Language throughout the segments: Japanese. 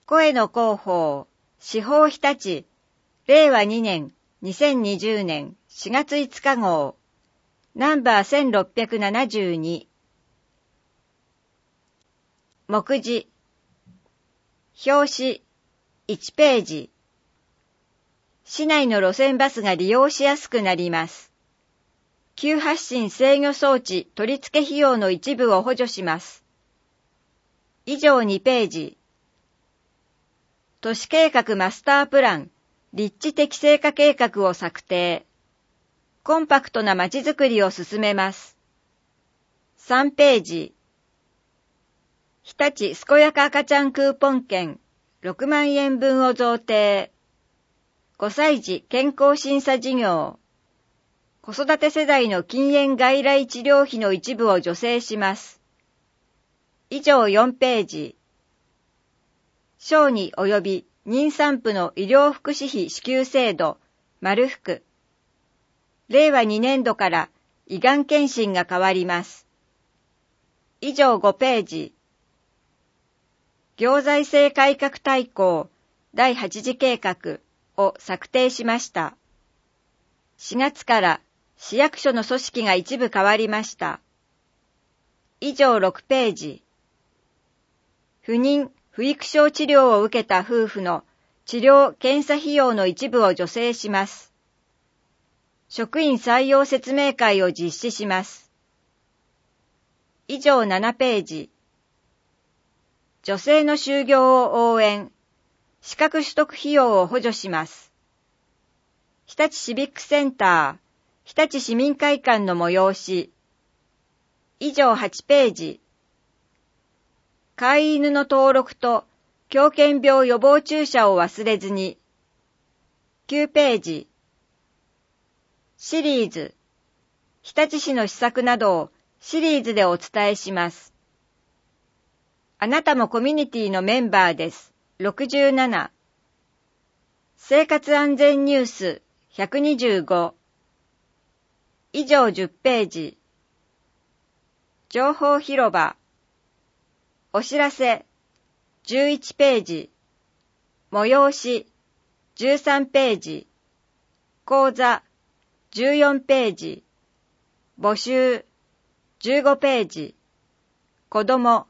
声の広報、司法日立、令和2年、2020年4月5日号、ナンバー1672。目次、表紙、1ページ。市内の路線バスが利用しやすくなります。急発進制御装置取り付け費用の一部を補助します。以上2ページ。都市計画マスタープラン、立地適正化計画を策定。コンパクトなまちづくりを進めます。3ページ。日立健やか赤ちゃんクーポン券6万円分を贈呈。5歳児健康審査事業。子育て世代の禁煙外来治療費の一部を助成します。以上4ページ。小児及び妊産婦の医療福祉費支給制度、丸福。令和2年度から胃がん検診が変わります。以上5ページ。行財政改革大綱第8次計画を策定しました。4月から市役所の組織が一部変わりました。以上6ページ。不妊・不育症治療を受けた夫婦の治療・検査費用の一部を助成します。職員採用説明会を実施します。以上7ページ。女性の就業を応援、資格取得費用を補助します。日立シビックセンター、日立市民会館の催し。以上8ページ。飼い犬の登録と狂犬病予防注射を忘れずに。9ページ。シリーズ。日立市の施策などをシリーズでお伝えします。あなたもコミュニティのメンバーです。67。生活安全ニュース125。以上10ページ。情報広場。お知らせ11ページ。催し13ページ。講座14ページ。募集15ページ。子ども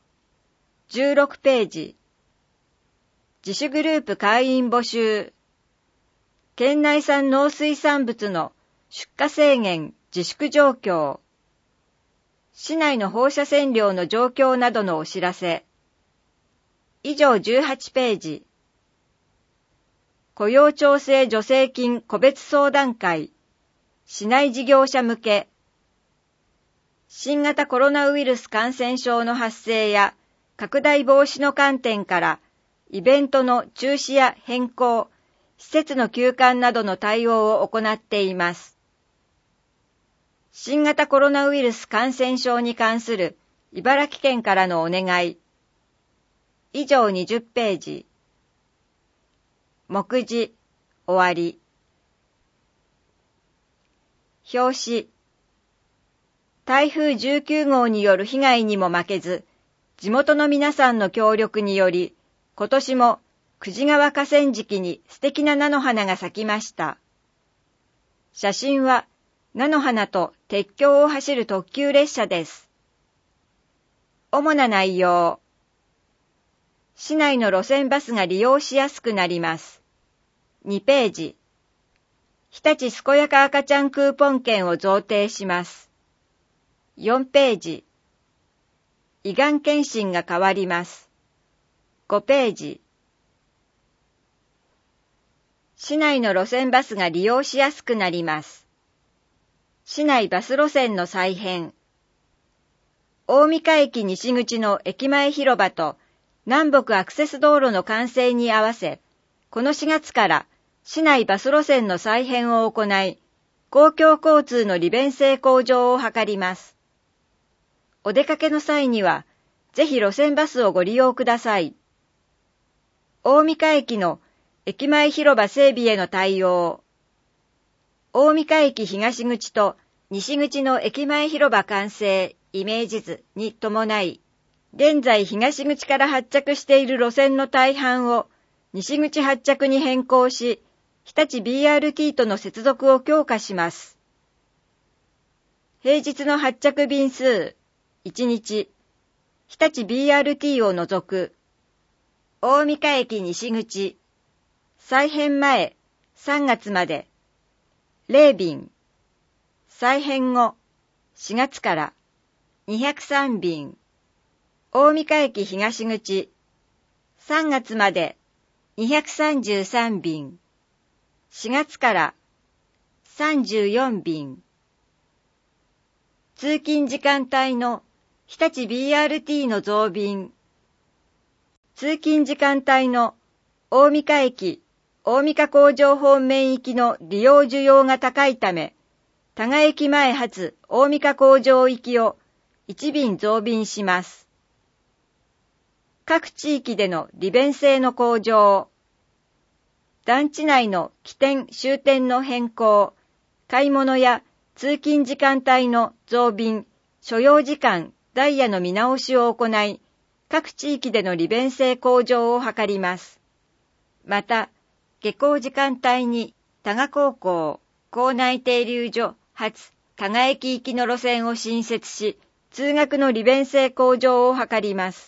16ページ。自主グループ会員募集。県内産農水産物の出荷制限自粛状況。市内の放射線量の状況などのお知らせ。以上18ページ。雇用調整助成金個別相談会。市内事業者向け。新型コロナウイルス感染症の発生や拡大防止の観点からイベントの中止や変更、施設の休館などの対応を行っています。新型コロナウイルス感染症に関する茨城県からのお願い。以上20ページ。目次、終わり。表紙。台風19号による被害にも負けず、地元の皆さんの協力により、今年も久慈川河川敷に素敵な菜の花が咲きました。写真は菜の花と鉄橋を走る特急列車です。主な内容。市内の路線バスが利用しやすくなります。2ページ。日立健やか赤ちゃんクーポン券を贈呈します。4ページ。胃がん検診が変わります。5ページ。市内の路線バスが利用しやすくなります。市内バス路線の再編。大三鹿駅西口の駅前広場と南北アクセス道路の完成に合わせ、この4月から市内バス路線の再編を行い、公共交通の利便性向上を図ります。お出かけの際には、ぜひ路線バスをご利用ください。大三鹿駅の駅前広場整備への対応。大三鹿駅東口と西口の駅前広場完成イメージ図に伴い、現在東口から発着している路線の大半を西口発着に変更し、日立 BRT との接続を強化します。平日の発着便数、1日、日立 BRT を除く、大三鹿駅西口、再編前3月まで、0便、再編後4月から203便、大三鹿駅東口、3月まで233便、4月から34便、通勤時間帯の日立 BRT の増便、通勤時間帯の大三鹿駅、大三鹿工場方面行きの利用需要が高いため、多賀駅前発大三鹿工場行きを1便増便します。各地域での利便性の向上、団地内の起点・終点の変更、買い物や通勤時間帯の増便、所要時間、ダイヤの見直しを行い、各地域での利便性向上を図ります。また、下校時間帯に多賀高校、校内停留所発多賀駅行きの路線を新設し、通学の利便性向上を図ります。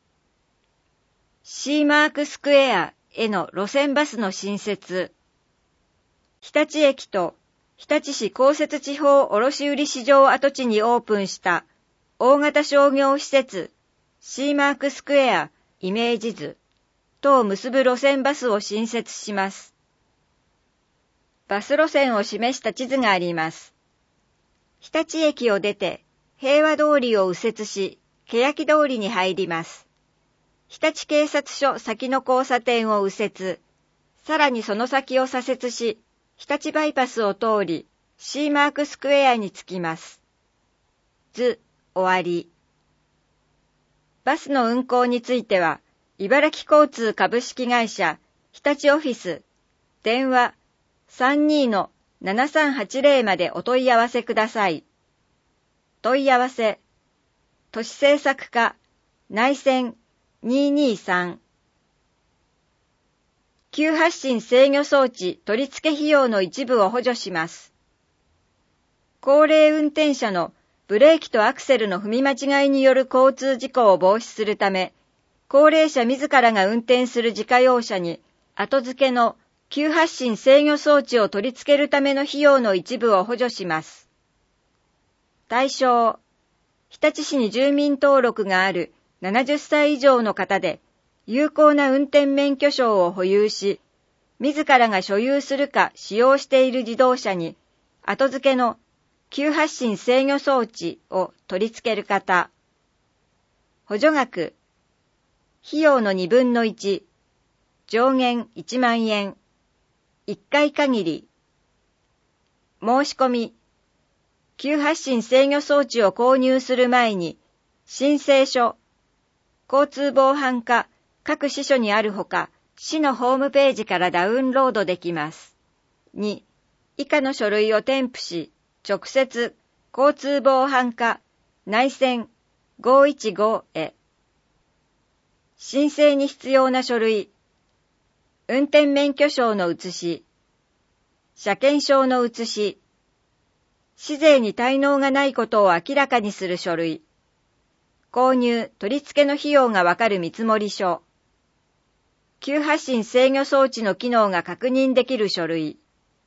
シーマークスクエアへの路線バスの新設。日立駅と日立市公設地方卸売市場跡地にオープンした大型商業施設シーマークスクエアイメージ図とを結ぶ路線バスを新設します。バス路線を示した地図があります。日立駅を出て平和通りを右折し、欅通りに入ります。日立警察署先の交差点を右折、さらにその先を左折し、日立バイパスを通り、シーマークスクエアに着きます。終わり。バスの運行については、茨城交通株式会社日立オフィス、電話 32-7380 までお問い合わせください。問い合わせ、都市政策課、内線223。急発進制御装置取り付け費用の一部を補助します。高齢運転者のブレーキとアクセルの踏み間違いによる交通事故を防止するため、高齢者自らが運転する自家用車に後付けの急発進制御装置を取り付けるための費用の一部を補助します。対象、日立市に住民登録がある70歳以上の方で、有効な運転免許証を保有し、自らが所有するか使用している自動車に、後付けの急発進制御装置を取り付ける方。補助額、費用の2分の1、上限1万円、1回限り。申し込み、急発進制御装置を購入する前に、申請書、交通防犯課各支所にあるほか、市のホームページからダウンロードできます。2、以下の書類を添付し、直接、交通防犯課内線515へ。申請に必要な書類、運転免許証の写し、車検証の写し、市税に滞納がないことを明らかにする書類、購入・取り付けの費用がわかる見積書、急発進制御装置の機能が確認できる書類、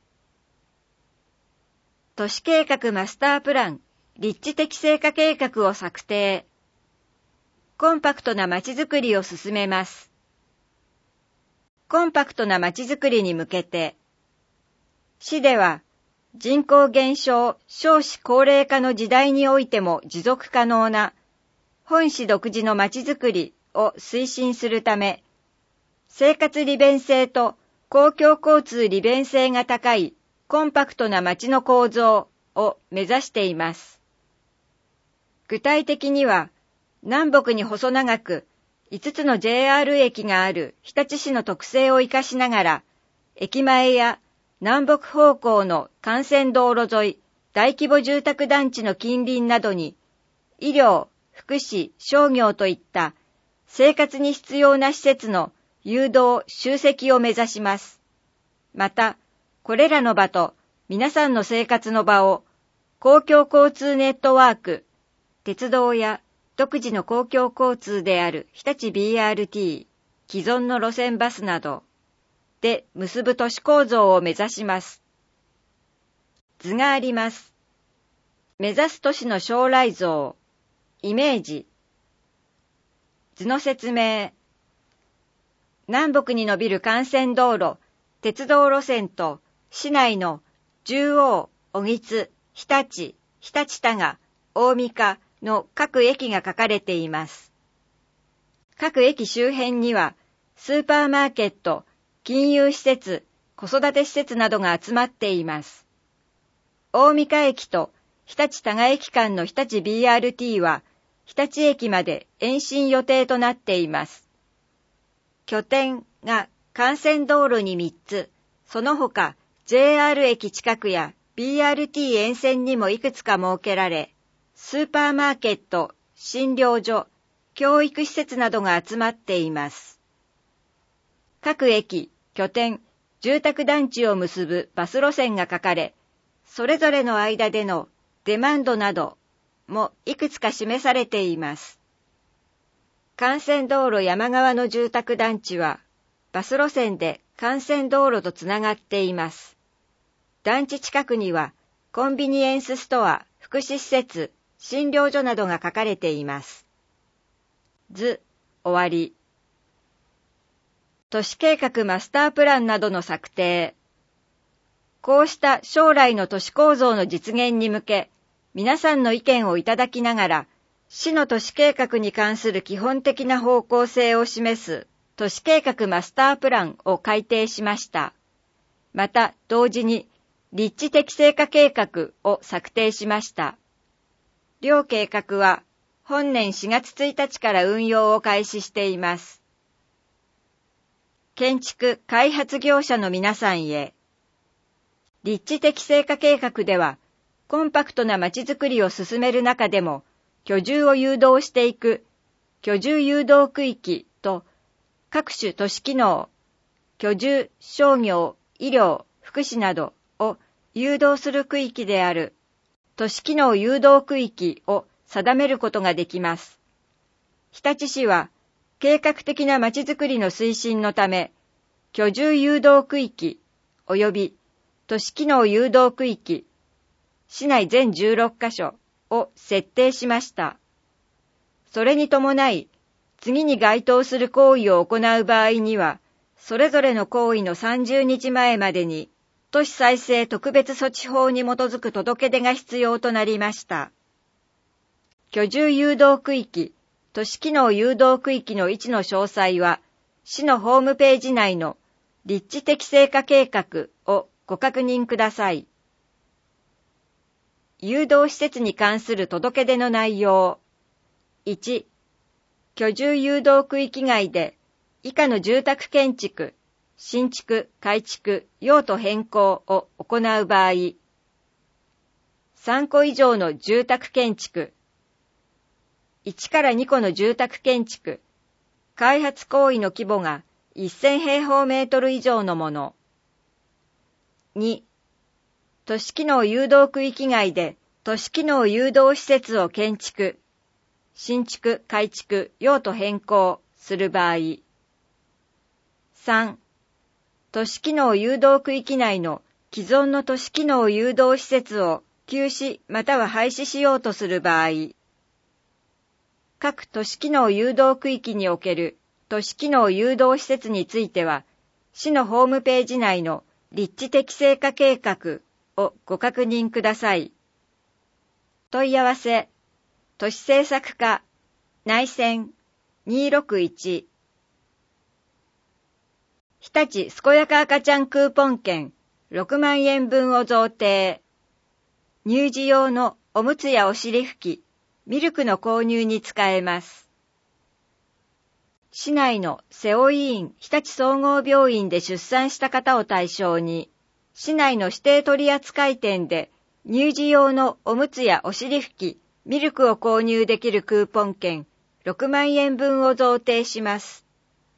都市計画マスタープラン、立地適正化計画を策定。コンパクトなまちづくりを進めます。コンパクトなまちづくりに向けて、市では人口減少、少子高齢化の時代においても持続可能な本市独自のまちづくりを推進するため、生活利便性と公共交通利便性が高いコンパクトな街の構造を目指しています。具体的には、南北に細長く5つの JR 駅がある日立市の特性を生かしながら、駅前や南北方向の幹線道路沿い、大規模住宅団地の近隣などに、医療、福祉、商業といった生活に必要な施設の誘導・集積を目指します。また、これらの場と皆さんの生活の場を公共交通ネットワーク、鉄道や独自の公共交通である日立 BRT、既存の路線バスなどで結ぶ都市構造を目指します。図があります。目指す都市の将来像、イメージ。図の説明。南北に伸びる幹線道路、鉄道路線と市内の十王、小木津、日立、日立多賀、大三香の各駅が書かれています。各駅周辺にはスーパーマーケット、金融施設、子育て施設などが集まっています。大三香駅と日立多賀駅間の日立 BRT は日立駅まで延伸予定となっています。拠点が幹線道路に3つ、その他 JR 駅近くや BRT 沿線にもいくつか設けられ、スーパーマーケット、診療所、教育施設などが集まっています。各駅、拠点、住宅団地を結ぶバス路線が書かれ、それぞれの間でのデマンドなどもいくつか示されています。幹線道路山側の住宅団地は、バス路線で幹線道路とつながっています。団地近くには、コンビニエンスストア、福祉施設、診療所などが書かれています。図、終わり。都市計画マスタープランなどの策定。こうした将来の都市構造の実現に向け、皆さんの意見をいただきながら、市の都市計画に関する基本的な方向性を示す都市計画マスタープランを改定しました。また、同時に立地適正化計画を策定しました。両計画は本年4月1日から運用を開始しています。建築・開発業者の皆さんへ。立地適正化計画では、コンパクトなまちづくりを進める中でも、居住を誘導していく居住誘導区域と各種都市機能、居住、商業、医療、福祉などを誘導する区域である都市機能誘導区域を定めることができます。日立市は計画的なまちづくりの推進のため、居住誘導区域及び都市機能誘導区域、市内全16カ所を設定しました。それに伴い、次に該当する行為を行う場合には、それぞれの行為の30日前までに、都市再生特別措置法に基づく届け出が必要となりました。居住誘導区域、都市機能誘導区域の位置の詳細は、市のホームページ内の立地適正化計画をご確認ください。誘導施設に関する届け出の内容。1、居住誘導区域外で以下の住宅建築、新築、改築、用途変更を行う場合、3個以上の住宅建築、1から2個の住宅建築、開発行為の規模が1000平方メートル以上のもの。2、都市機能誘導区域外で都市機能誘導施設を建築、新築、改築、用途変更する場合。3、都市機能誘導区域内の既存の都市機能誘導施設を休止または廃止しようとする場合。各都市機能誘導区域における都市機能誘導施設については、市のホームページ内の立地適正化計画をご確認ください。問い合わせ、都市政策課、内線261。日立健やか赤ちゃんクーポン券6万円分を贈呈。乳児用のおむつやお尻拭き、ミルクの購入に使えます。市内の瀬尾医院日立総合病院で出産した方を対象に、市内の指定取扱店で乳児用のおむつやお尻拭き、ミルクを購入できるクーポン券6万円分を贈呈します。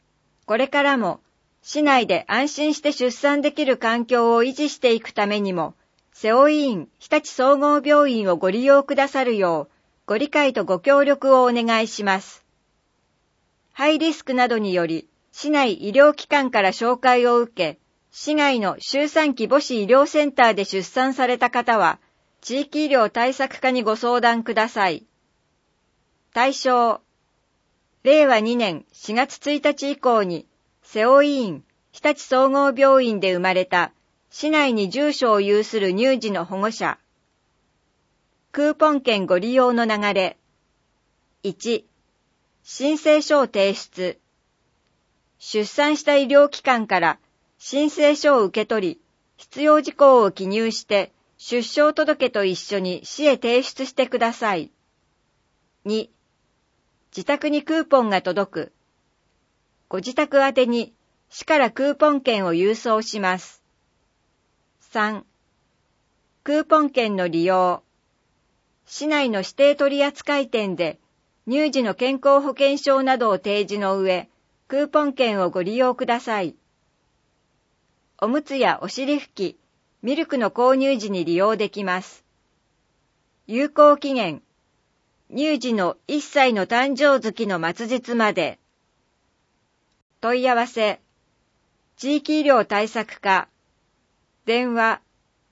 これからも市内で安心して出産できる環境を維持していくためにも、瀬尾医院日立総合病院をご利用くださるよう、ご理解とご協力をお願いします。ハイリスクなどにより、市内医療機関から紹介を受け、市外の周産期母子医療センターで出産された方は、地域医療対策課にご相談ください。対象、令和2年4月1日以降に、瀬尾医院日立総合病院で生まれた、市内に住所を有する乳児の保護者。クーポン券ご利用の流れ。1、申請書を提出。出産した医療機関から申請書を受け取り、必要事項を記入して、出生届と一緒に市へ提出してください。2、自宅にクーポンが届く。ご自宅宛てに市からクーポン券を郵送します。3、クーポン券の利用。市内の指定取扱店で乳児の健康保険証などを提示の上、クーポン券をご利用ください。おむつやお尻拭き、ミルクの購入時に利用できます。有効期限、乳児の1歳の誕生月の末日まで。問い合わせ、地域医療対策課、電話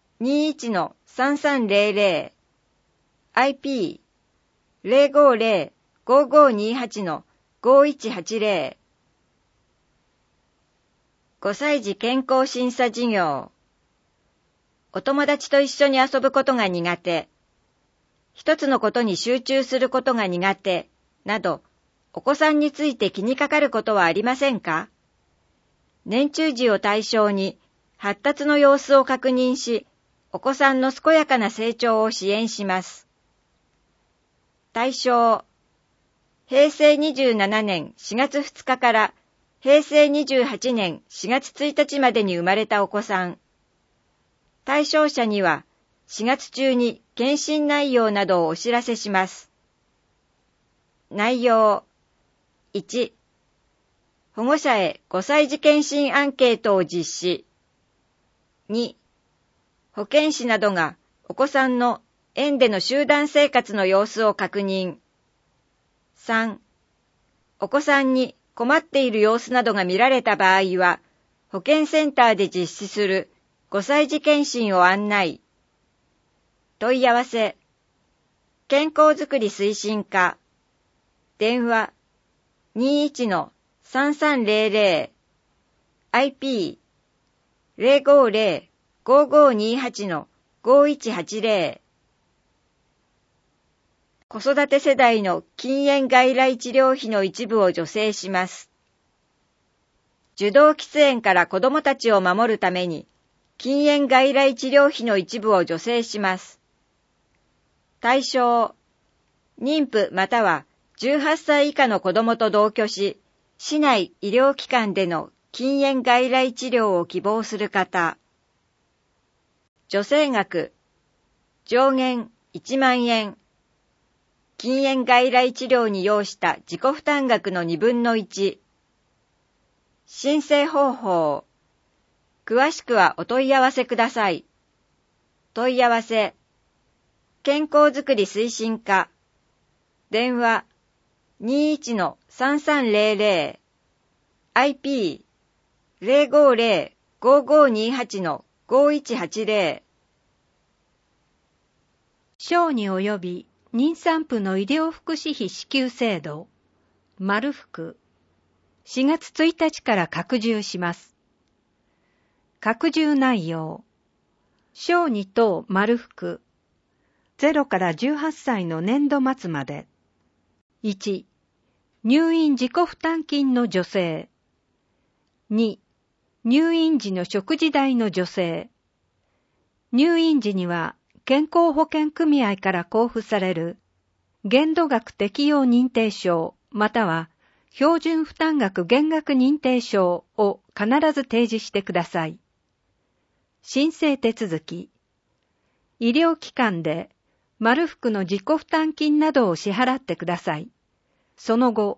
21-3300、IP 050-5528-5180。5歳児健康審査事業。お友達と一緒に遊ぶことが苦手、一つのことに集中することが苦手、など、お子さんについて気にかかることはありませんか？年中児を対象に発達の様子を確認し、お子さんの健やかな成長を支援します。対象、平成27年4月2日から平成28年4月1日までに生まれたお子さん。対象者には4月中に検診内容などをお知らせします。内容、1、保護者へ5歳児検診アンケートを実施。2、保健師などがお子さんの園での集団生活の様子を確認。3、お子さんに困っている様子などが見られた場合は、保健センターで実施する5歳児検診を案内。問い合わせ、健康づくり推進課、電話 21-3300、IP 050-5528-5180。子育て世代の禁煙外来治療費の一部を助成します。受動喫煙から子どもたちを守るために、禁煙外来治療費の一部を助成します。対象、妊婦または18歳以下の子どもと同居し、市内医療機関での禁煙外来治療を希望する方。助成額、上限1万円。禁煙外来治療に要した自己負担額の2分の1。申請方法。詳しくはお問い合わせください。問い合わせ。健康づくり推進課。電話 21-3300。IP 050-5528-5180。 小児及び妊産婦の医療福祉費支給制度、丸福、4月1日から拡充します。拡充内容、小児等丸福、0から18歳の年度末まで。1、入院自己負担金の助成。2、入院時の食事代の助成。入院時には、健康保険組合から交付される限度額適用認定証または標準負担額減額認定証を必ず提示してください。申請手続き。医療機関で丸福の自己負担金などを支払ってください。その後、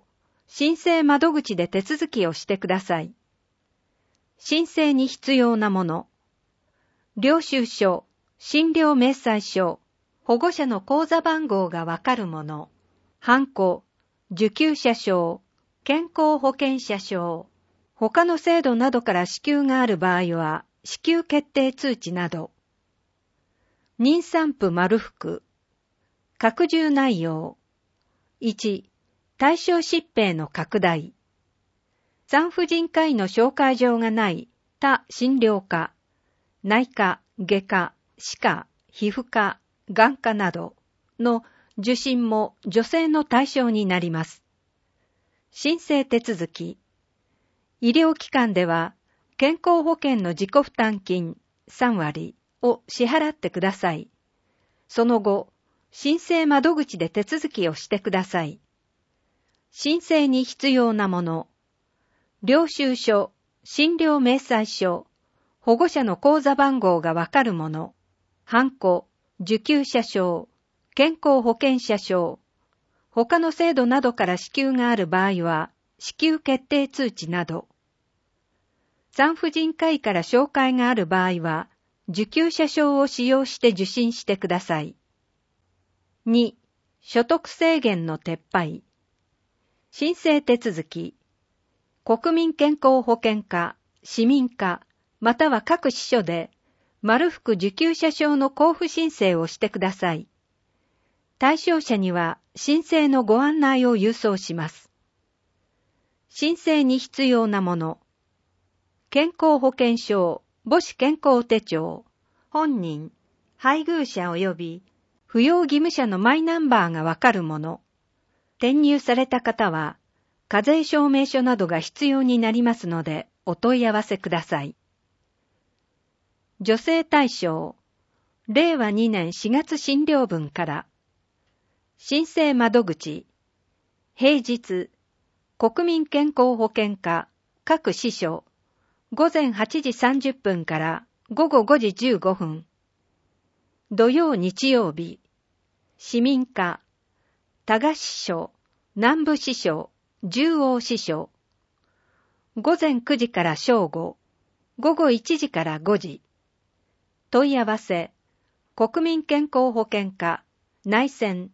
申請窓口で手続きをしてください。申請に必要なもの。領収書、診療明細書、保護者の口座番号がわかるもの。ハンコ、受給者証、健康保険者証。他の制度などから支給がある場合は、支給決定通知など。妊産婦丸福。拡充内容。1、対象疾病の拡大。産婦人科医の紹介状がない他診療科、内科、外科、歯科、皮膚科、眼科などの受診も助成の対象になります。申請手続き。医療機関では健康保険の自己負担金3割を支払ってください。その後、申請窓口で手続きをしてください。申請に必要なもの。領収書、診療明細書、保護者の口座番号がわかるもの、ハンコ、受給者証、健康保険者証、他の制度などから支給がある場合は、支給決定通知など。産婦人科医から紹介がある場合は、受給者証を使用して受診してください。2、所得制限の撤廃。申請手続き。国民健康保険課、市民課、または各支所で、丸福受給者証の交付申請をしてください。対象者には申請のご案内を郵送します。申請に必要なもの。健康保険証、母子健康手帳、本人、配偶者及び扶養義務者のマイナンバーがわかるもの。転入された方は、課税証明書などが必要になりますので、お問い合わせください。助成対象、令和2年4月診療分から、申請窓口、平日、国民健康保険課、各支所、午前8時30分から午後5時15分。土曜日曜日、市民課、多賀支所、南部支所、十王支所。午前9時から正午、午後1時から5時。問い合わせ、国民健康保険課、内線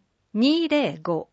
205。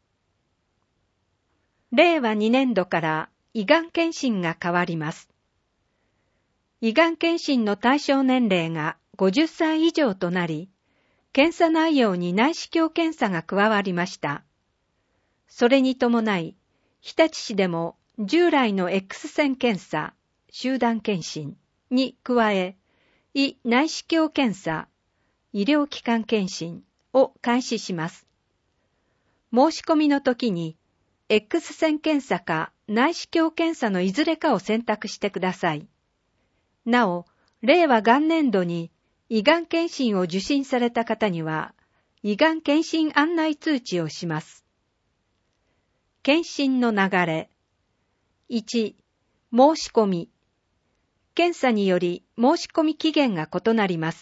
令和2年度から胃がん検診が変わります。胃がん検診の対象年齢が50歳以上となり、検査内容に内視鏡検査が加わりました。それに伴い、日立市でも従来の X 線検査、集団検診に加え、胃内視鏡検査、医療機関検診を開始します。申し込みの時に、X 線検査か内視鏡検査のいずれかを選択してください。なお、令和元年度に胃がん検診を受診された方には、胃がん検診案内通知をします。検診の流れ。1、申し込み。検査により申し込み期限が異なります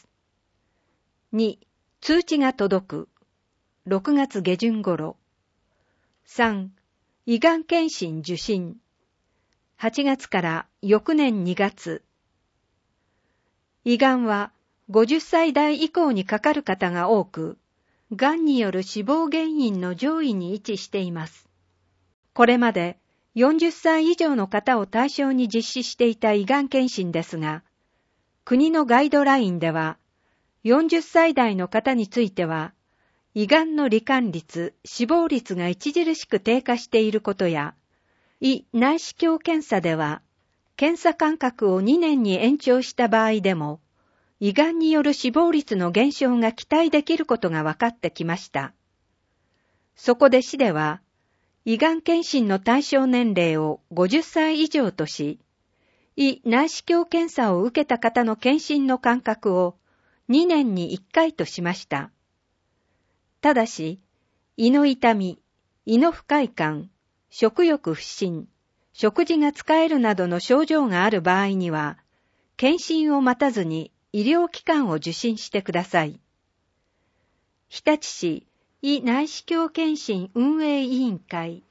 。2、通知が届く。6月下旬頃。3、胃がん検診受診。8月から翌年2月。胃がんは50歳代以降にかかる方が多く、がんによる死亡原因の上位に位置しています。これまで40歳以上の方を対象に実施していた胃がん検診ですが、国のガイドラインでは、40歳代の方については、胃がんの罹患率、死亡率が著しく低下していることや、胃内視鏡検査では、検査間隔を2年に延長した場合でも、胃がんによる死亡率の減少が期待できることが分かってきました。そこで市では、胃がん検診の対象年齢を50歳以上とし、胃内視鏡検査を受けた方の検診の間隔を2年に1回としました。ただし、胃の痛み、胃の不快感、食欲不振、食事が使えるなどの症状がある場合には、検診を待たずに医療機関を受診してください。日立市胃内視鏡検診運営委員会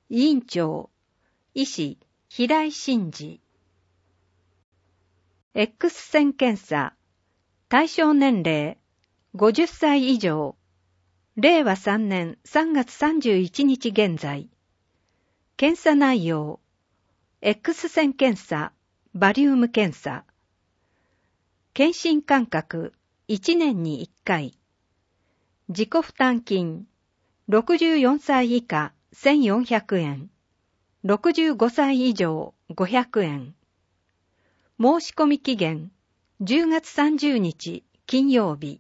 委員長、医師、平井真二。X 線検査、対象年齢、50歳以上、令和3年3月31日現在。検査内容、X 線検査、バリウム検査。検診間隔、1年に1回。自己負担金、64歳以下1400円。65歳以上500円。申し込み期限、10月30日金曜日。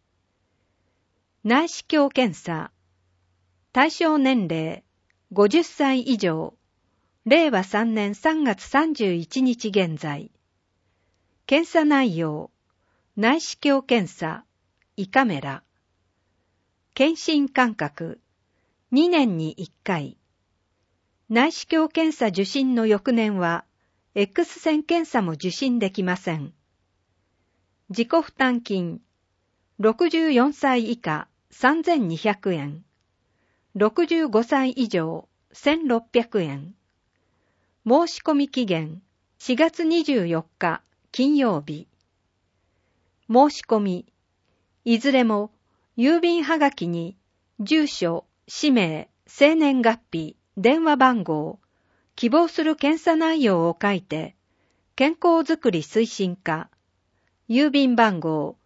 内視鏡検査。対象年齢、50歳以上。令和3年3月31日現在。検査内容、内視鏡検査、胃カメラ。検診間隔、2年に1回。内視鏡検査受診の翌年は、X 線検査も受診できません。自己負担金、64歳以下3200円。65歳以上1600円。申し込み期限、4月24日金曜日。申し込み、いずれも郵便はがきに住所、氏名、生年月日、電話番号、希望する検査内容を書いて、健康づくり推進課、郵便番号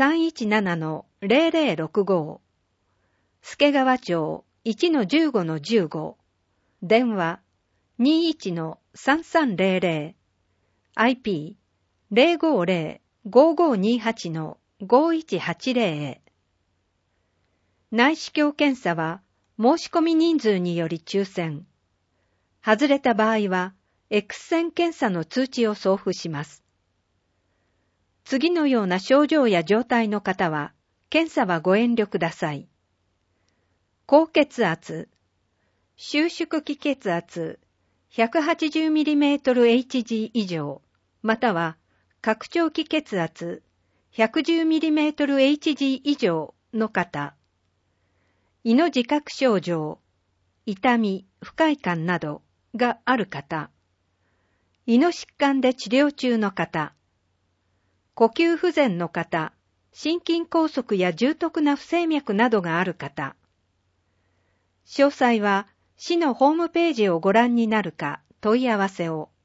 317-0065、助川町 1-15-15、電話 21-3300、IP 050-5528-5180へ。内視鏡検査は申し込み人数により抽選。外れた場合は X 線検査の通知を送付します。次のような症状や状態の方は検査はご遠慮ください。高血圧、収縮期血圧 180mm/Hg 以上、または拡張期血圧 110mm/Hg 以上の方、胃の自覚症状、痛み、不快感などがある方、胃の疾患で治療中の方、呼吸不全の方、心筋梗塞や重篤な不整脈などがある方。詳細は市のホームページをご覧になるか問い合わせを。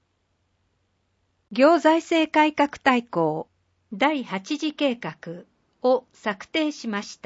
行財政改革大綱第8次計画を策定しました。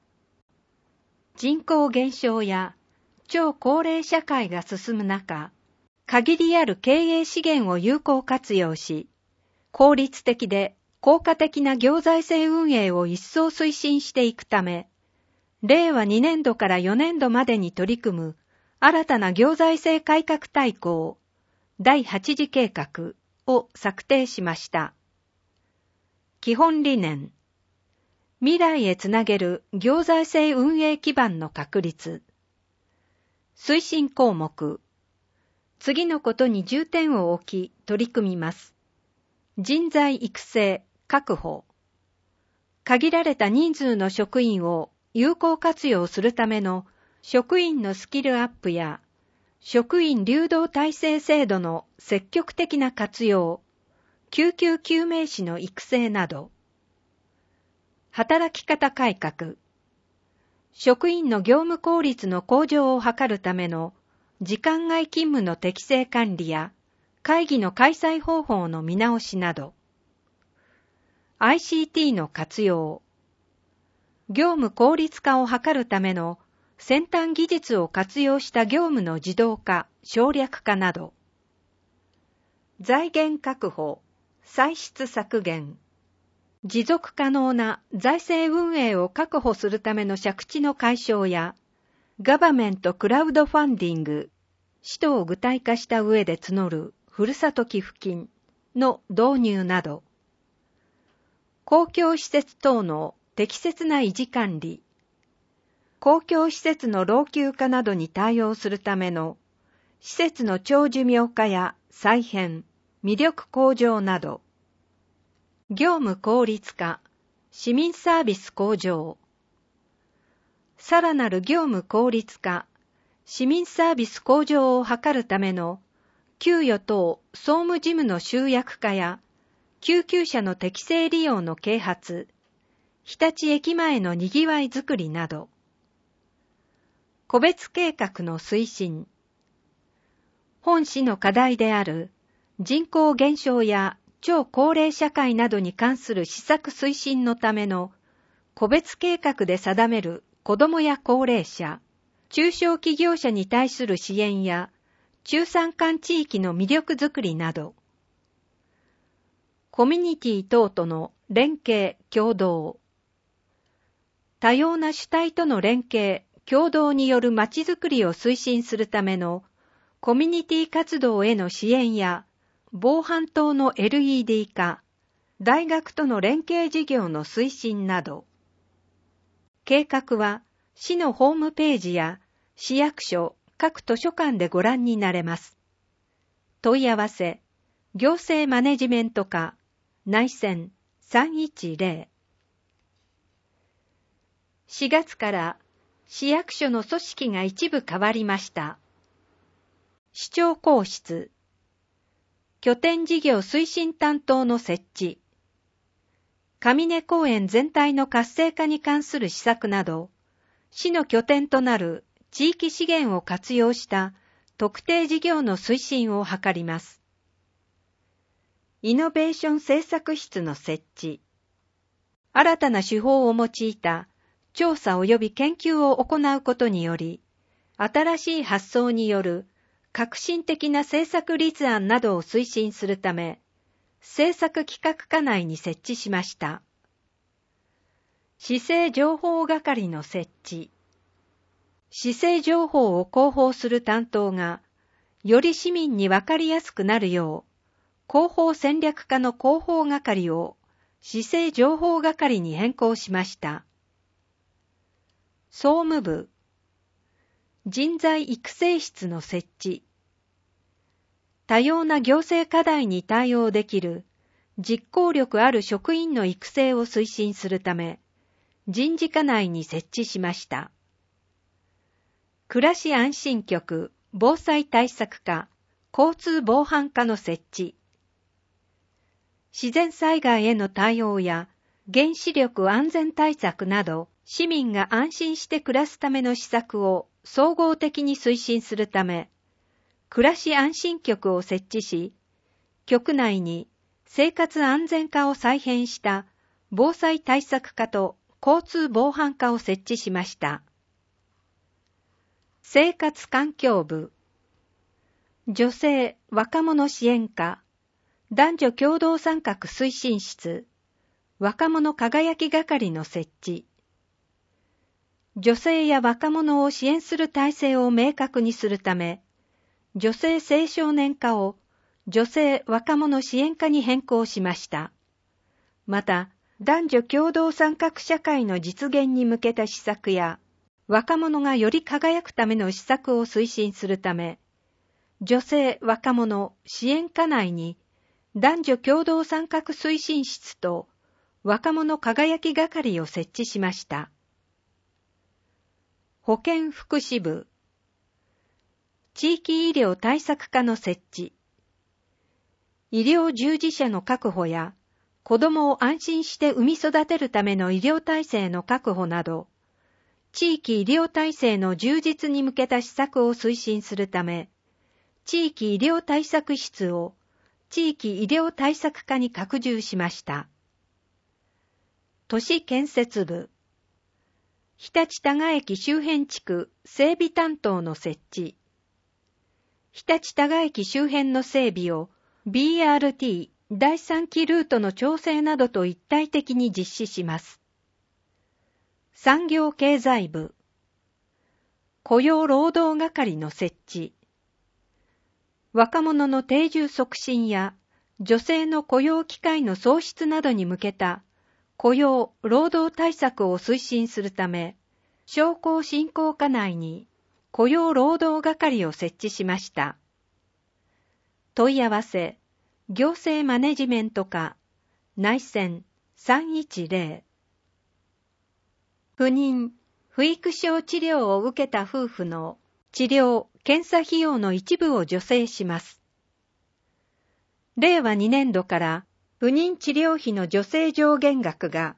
人口減少や超高齢社会が進む中、限りある経営資源を有効活用し、効率的で効果的な行財政運営を一層推進していくため、令和2年度から4年度までに取り組む新たな行財政改革大綱第8次計画を策定しました。基本理念、未来へつなげる行財政運営基盤の確立。推進項目、次のことに重点を置き取り組みます。人材育成、確保。限られた人数の職員を有効活用するための職員のスキルアップや職員流動体制制度の積極的な活用、救急救命士の育成など。働き方改革。職員の業務効率の向上を図るための時間外勤務の適正管理や会議の開催方法の見直しなど。ICT の活用。業務効率化を図るための先端技術を活用した業務の自動化、省略化など。財源確保、歳出削減。持続可能な財政運営を確保するための借地の解消や、ガバメントクラウドファンディング、使途を具体化した上で募るふるさと寄付金の導入など。公共施設等の適切な維持管理。公共施設の老朽化などに対応するための施設の長寿命化や再編、魅力向上など。業務効率化、市民サービス向上。さらなる業務効率化、 市民サービス向上を図るための給与等総務事務の集約化や救急車の適正利用の啓発、日立駅前のにぎわいづくりなど、個別計画の推進、本市の課題である人口減少や超高齢社会などに関する施策推進のための個別計画で定める子どもや高齢者、中小企業者に対する支援や中山間地域の魅力づくりなど、コミュニティ等との連携・協働、多様な主体との連携・協働によるまちづくりを推進するためのコミュニティ活動への支援や防犯灯の LED 化、大学との連携事業の推進など、計画は市のホームページや市役所、各図書館でご覧になれます。問い合わせ、行政マネジメント課、内線310。4月から市役所の組織が一部変わりました。市長公室、拠点事業推進担当の設置、上根公園全体の活性化に関する施策など、市の拠点となる地域資源を活用した特定事業の推進を図ります。イノベーション政策室の設置、新たな手法を用いた調査及び研究を行うことにより、新しい発想による革新的な政策立案などを推進するため、政策企画課内に設置しました。市政情報係の設置。市政情報を広報する担当が、より市民にわかりやすくなるよう、広報戦略課の広報係を市政情報係に変更しました。総務部、人材育成室の設置。多様な行政課題に対応できる実行力ある職員の育成を推進するため、人事課内に設置しました。暮らし安心局防災対策課交通防犯課の設置。自然災害への対応や原子力安全対策など市民が安心して暮らすための施策を総合的に推進するため、暮らし安心局を設置し、局内に生活安全課を再編した防災対策課と交通防犯課を設置しました。生活環境部、女性・若者支援課、男女共同参画推進室、若者輝き係の設置。女性や若者を支援する体制を明確にするため、女性青少年課を女性若者支援課に変更しました。また、男女共同参画社会の実現に向けた施策や、若者がより輝くための施策を推進するため、女性若者支援課内に男女共同参画推進室と若者輝き係を設置しました。保健福祉部、地域医療対策課の設置、医療従事者の確保や子どもを安心して産み育てるための医療体制の確保など、地域医療体制の充実に向けた施策を推進するため、地域医療対策室を地域医療対策課に拡充しました。都市建設部、日立多賀駅周辺地区整備担当の設置、日立多賀駅周辺の整備を BRT 第3期ルートの調整などと一体的に実施します。産業経済部、雇用労働係の設置、若者の定住促進や女性の雇用機会の創出などに向けた雇用労働対策を推進するため、商工振興課内に雇用労働係を設置しました。問い合わせ、行政マネジメント課、内線310。不妊・不育症治療を受けた夫婦の治療・検査費用の一部を助成します。令和2年度から不妊治療費の助成上限額が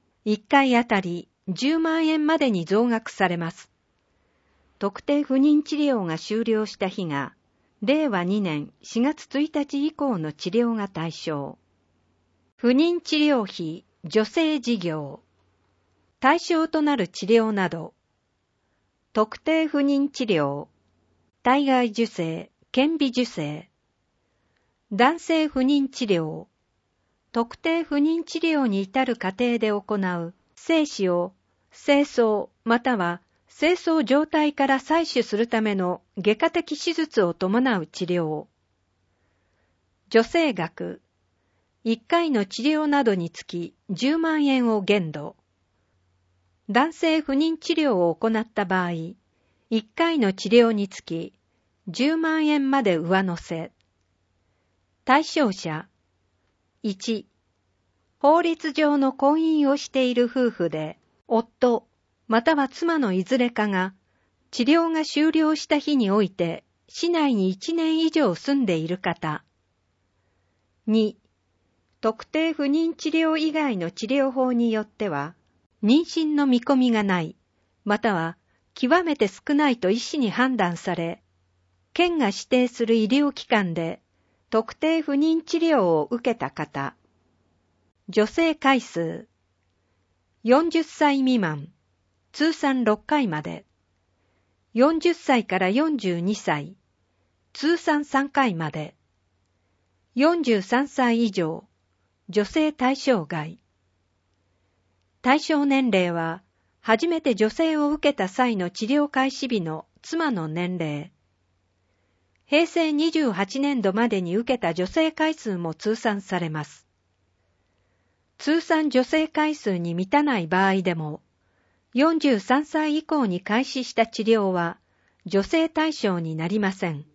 1回あたり10万円までに増額されます。特定不妊治療が終了した日が令和2年4月1日以降の治療が対象。不妊治療費助成事業。対象となる治療など、特定不妊治療、体外受精、顕微授精、男性不妊治療、特定不妊治療に至る過程で行う精子を精巣または精巣状態から採取するための外科的手術を伴う治療。助成額、1回の治療などにつき10万円を限度。男性不妊治療を行った場合、1回の治療につき10万円まで上乗せ。対象者、1、法律上の婚姻をしている夫婦で、夫、または妻のいずれかが、治療が終了した日において、市内に1年以上住んでいる方。2、特定不妊治療以外の治療法によっては、妊娠の見込みがない、または極めて少ないと医師に判断され、県が指定する医療機関で特定不妊治療を受けた方。助成回数。40歳未満、通算6回まで。40歳から42歳、通算3回まで。43歳以上、助成対象外。対象年齢は、初めて助成を受けた際の治療開始日の妻の年齢。平成28年度までに受けた助成回数も通算されます。通算助成回数に満たない場合でも、43歳以降に開始した治療は助成対象になりません。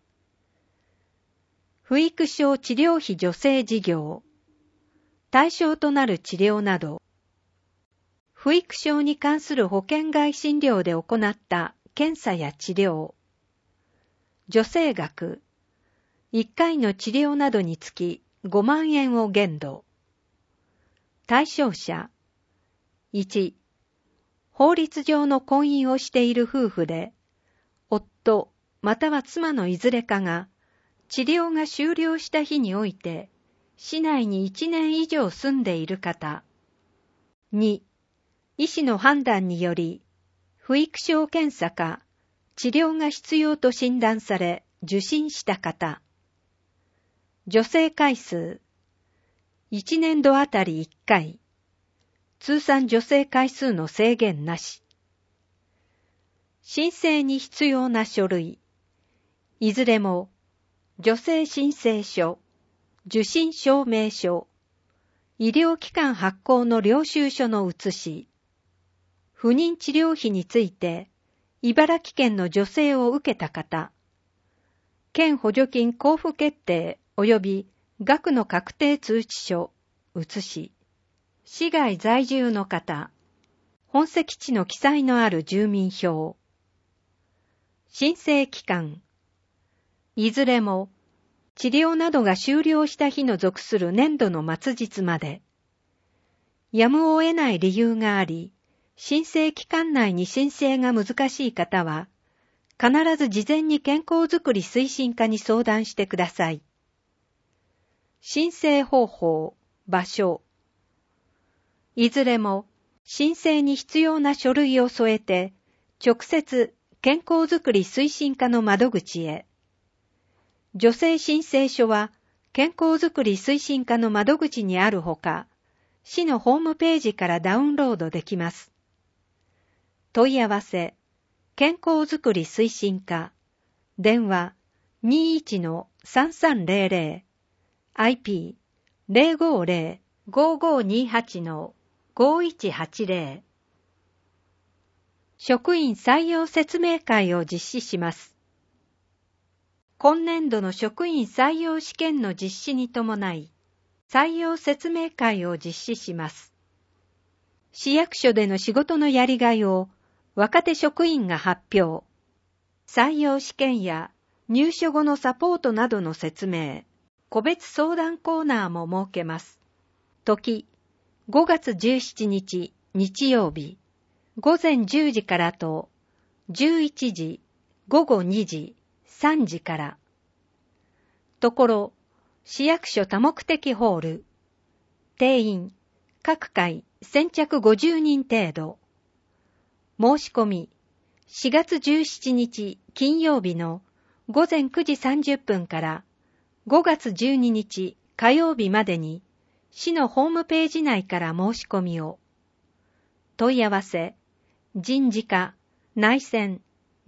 不育症治療費助成事業。対象となる治療など、不育症に関する保険外診療で行った検査や治療。助成額。1回の治療などにつき5万円を限度。対象者。1、法律上の婚姻をしている夫婦で、夫または妻のいずれかが治療が終了した日において、市内に1年以上住んでいる方。2、医師の判断により、不育症検査か治療が必要と診断され受診した方。助成回数。1年度あたり1回。通算助成回数の制限なし。申請に必要な書類。いずれも、助成申請書、受診証明書、医療機関発行の領収書の写し。不妊治療費について、茨城県の助成を受けた方。県補助金交付決定及び額の確定通知書、写し。市外在住の方。本籍地の記載のある住民票。申請期間。いずれも、治療などが終了した日の属する年度の末日まで。やむを得ない理由があり、申請期間内に申請が難しい方は、必ず事前に健康づくり推進課に相談してください。申請方法、場所。いずれも、申請に必要な書類を添えて、直接健康づくり推進課の窓口へ。助成申請書は、健康づくり推進課の窓口にあるほか、市のホームページからダウンロードできます。問い合わせ、健康づくり推進課、電話 21-3300、IP 050-5528-5180。職員採用説明会を実施します。今年度の職員採用試験の実施に伴い、採用説明会を実施します。市役所での仕事のやりがいを若手職員が発表。 採用試験や入所後のサポートなどの説明、個別相談コーナーも設けます。時、5月17日日曜日、午前10時からと、11時、午後2時、3時から。ところ、市役所多目的ホール。定員、各回先着50人程度。申し込み、4月17日金曜日の午前9時30分から5月12日火曜日までに、市のホームページ内から申し込みを。問い合わせ、人事課内線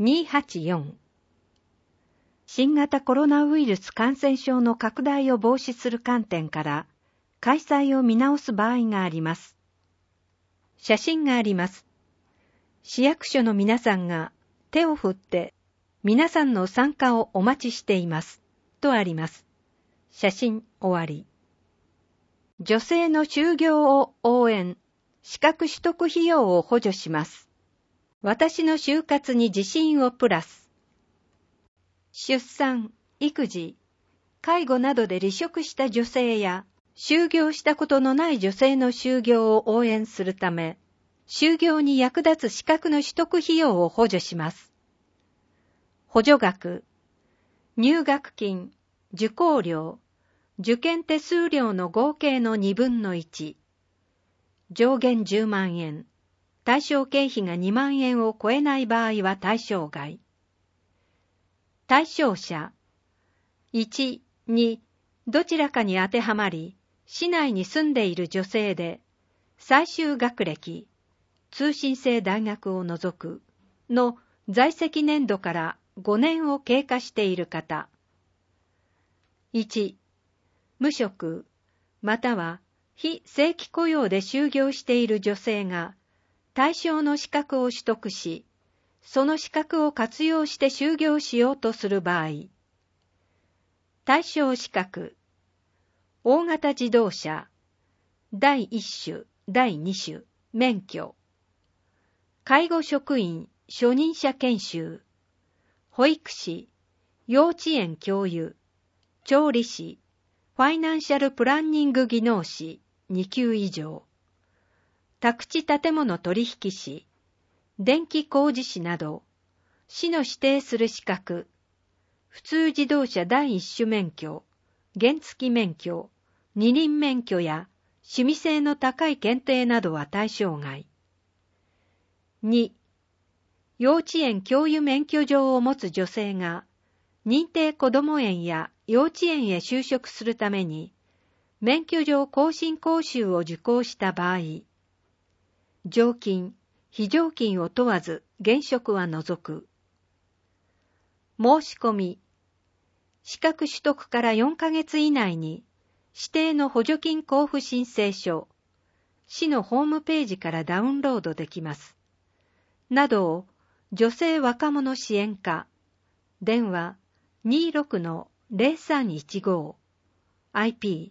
284。新型コロナウイルス感染症の拡大を防止する観点から開催を見直す場合があります。写真があります。市役所の皆さんが手を振って皆さんの参加をお待ちしていますとあります。写真終わり。女性の就業を応援、資格取得費用を補助します。私の就活に自信をプラス。出産、育児、介護などで離職した女性や、就業したことのない女性の就業を応援するため、就業に役立つ資格の取得費用を補助します。補助額、入学金、受講料、受験手数料の合計の2分の1。上限10万円。対象経費が2万円を超えない場合は対象外。対象者。1、2、どちらかに当てはまり、市内に住んでいる女性で、最終学歴、通信制大学を除く、の在籍年度から5年を経過している方。1、無職、または非正規雇用で就業している女性が対象の資格を取得し、その資格を活用して就業しようとする場合。対象資格、大型自動車、第1種、第2種、免許、介護職員、初任者研修、保育士、幼稚園教諭、調理師、ファイナンシャルプランニング技能士2級以上、宅地建物取引士、電気工事士など、市の指定する資格、普通自動車第一種免許、原付免許、二輪免許や趣味性の高い検定などは対象外。2、幼稚園教諭免許状を持つ女性が、認定こども園や幼稚園へ就職するために、免許状更新講習を受講した場合、常勤、非常勤を問わず現職は除く。申し込み、資格取得から4ヶ月以内に、指定の補助金交付申請書、市のホームページからダウンロードできます。などを、女性若者支援課、電話 26-0315、IP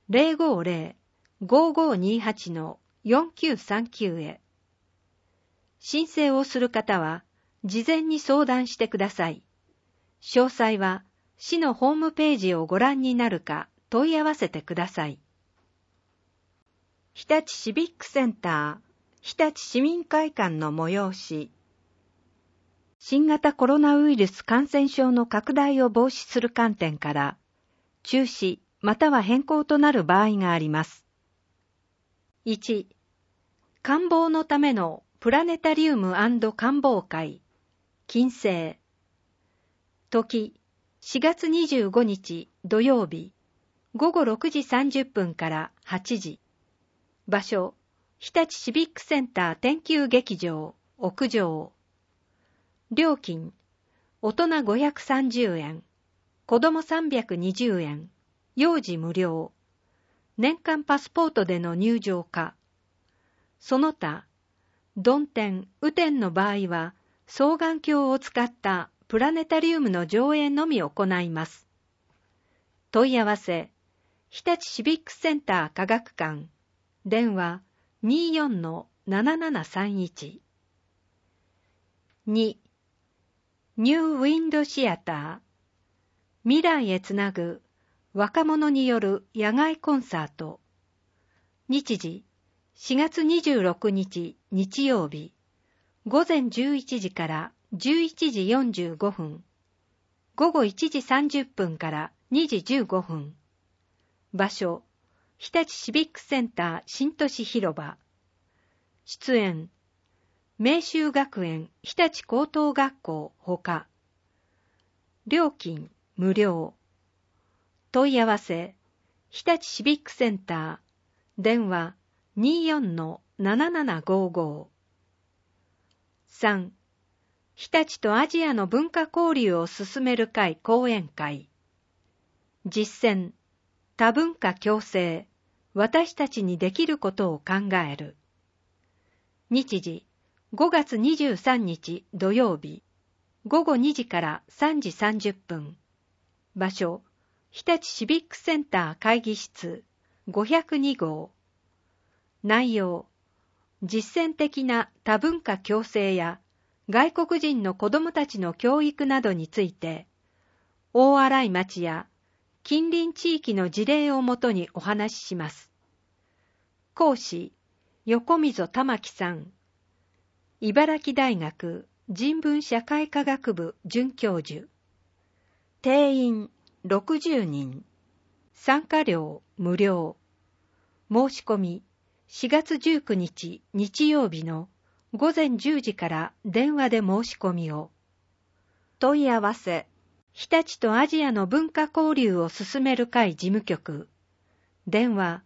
050-5528-4939へ。申請をする方は、事前に相談してください。詳細は、市のホームページをご覧になるか問い合わせてください。日立シビックセンター、日立市民会館の催し。新型コロナウイルス感染症の拡大を防止する観点から、中止または変更となる場合があります。1、観望のためのプラネタリウム&観望会、金星。時、4月25日土曜日、午後6時30分から8時。場所、日立シビックセンター天球劇場、屋上。料金、大人530円、子供320円、幼児無料。年間パスポートでの入場可。その他、曇天、雨天の場合は、双眼鏡を使ったプラネタリウムの上映のみ行います。問い合わせ、日立シビックセンター科学館、電話 24-7731。2、 ニューウィンドシアター、未来へつなぐ若者による野外コンサート。日時、4月26日日曜日、午前11時から11時45分、午後1時30分から2時15分。場所、日立シビックセンター新都市広場。出演、明秀学園日立高等学校ほか。料金無料。問い合わせ、日立シビックセンター、電話 24-7755。3. 日立とアジアの文化交流を進める会講演会。実践、多文化共生、私たちにできることを考える。日時、5月23日土曜日、午後2時から3時30分。場所、日立シビックセンター会議室502号。内容、実践的な多文化共生や外国人の子どもたちの教育などについて、大洗町や近隣地域の事例をもとにお話しします。講師、横溝玉樹さん。茨城大学人文社会科学部准教授。定員60人。参加料無料。申し込み4月19日日曜日の午前10時から電話で申し込みを。問い合わせ、日立とアジアの文化交流を進める会事務局。電話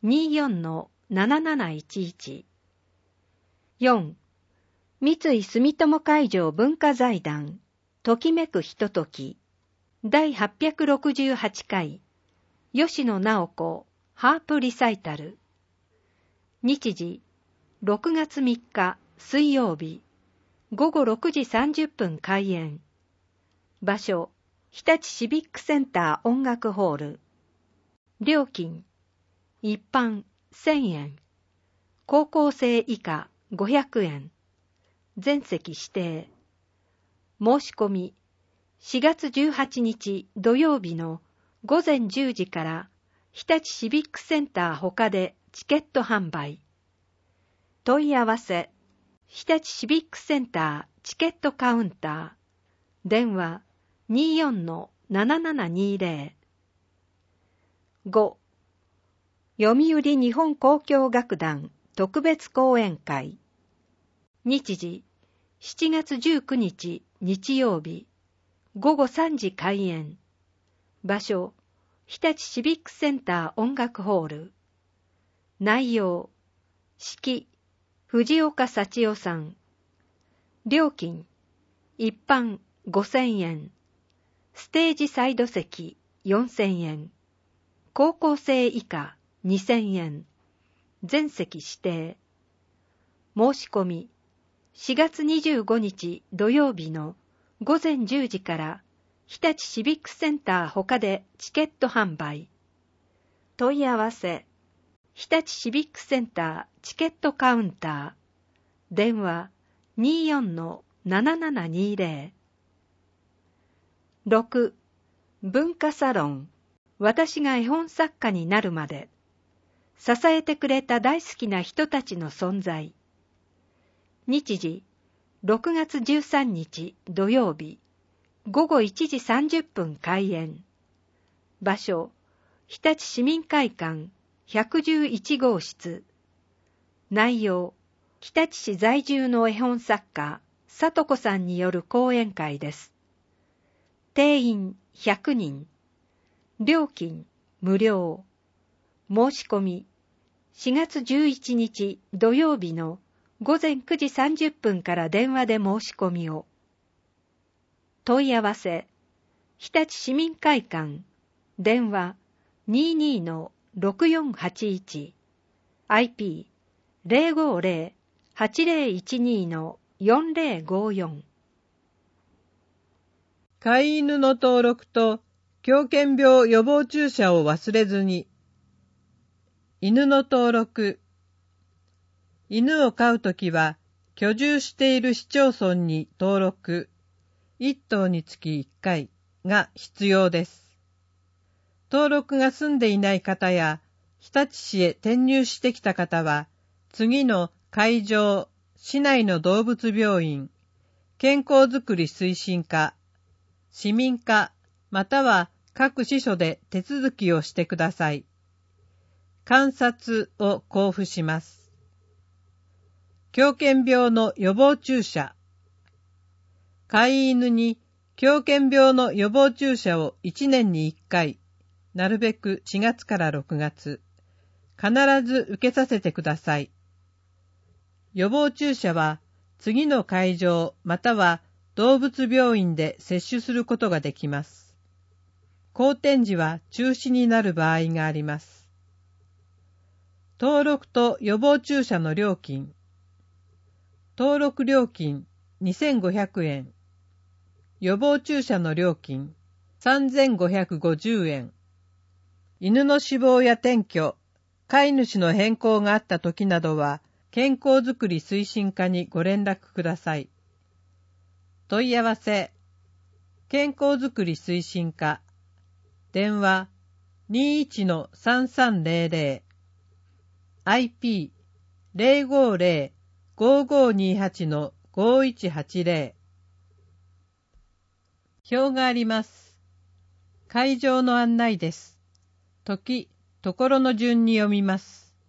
24-7711。4. 三井住友海上文化財団ときめくひととき第868回吉野直子ハープリサイタル。日時、6月3日水曜日、午後6時30分開演。場所、日立シビックセンター音楽ホール。料金、一般1000円、高校生以下500円、全席指定。申し込み、4月18日土曜日の午前10時から日立シビックセンター他でチケット販売。問い合わせ、日立シビックセンターチケットカウンター。電話 24-7720。5. 読売日本交響楽団特別講演会。日時、7月19日日曜日、午後3時開演。場所、日立シビックセンター音楽ホール。内容、指揮、藤岡幸代さん。料金、一般5000円、ステージサイド席4000円、高校生以下2000円、全席指定。申し込み、4月25日土曜日の午前10時から日立シビックセンター他でチケット販売。問い合わせ、日立シビックセンターチケットカウンター。電話 24-7720。6. 文化サロン、私が絵本作家になるまで。支えてくれた大好きな人たちの存在。日時、6月13日土曜日、午後1時30分開演。場所、日立市民会館111号室。内容、日立市在住の絵本作家、里子さんによる講演会です。定員100人。料金無料。申し込み、4月11日土曜日の午前9時30分から電話で申し込みを。問い合わせ、日立市民会館、電話 22-6481、IP050-8012-4054。 飼い犬の登録と狂犬病予防注射を忘れずに。犬の登録。犬を飼うときは、居住している市町村に登録。 1頭につき1回が必要です。登録が済んでいない方や、日立市へ転入してきた方は、次の会場、市内の動物病院、健康づくり推進課、市民課、または各支所で手続きをしてください。観察を交付します。狂犬病の予防注射。飼い犬に狂犬病の予防注射を1年に1回、なるべく4月から6月、必ず受けさせてください。予防注射は次の会場または動物病院で接種することができます。後転時は中止になる場合があります。登録と予防注射の料金。登録料金2500円。予防注射の料金3550円。犬の死亡や転居、飼い主の変更があった時などは、健康づくり推進課にご連絡ください。問い合わせ、健康づくり推進課、電話 21-3300、IP-050-5528-5180。表があります。会場の案内です。時、ところの順に読みます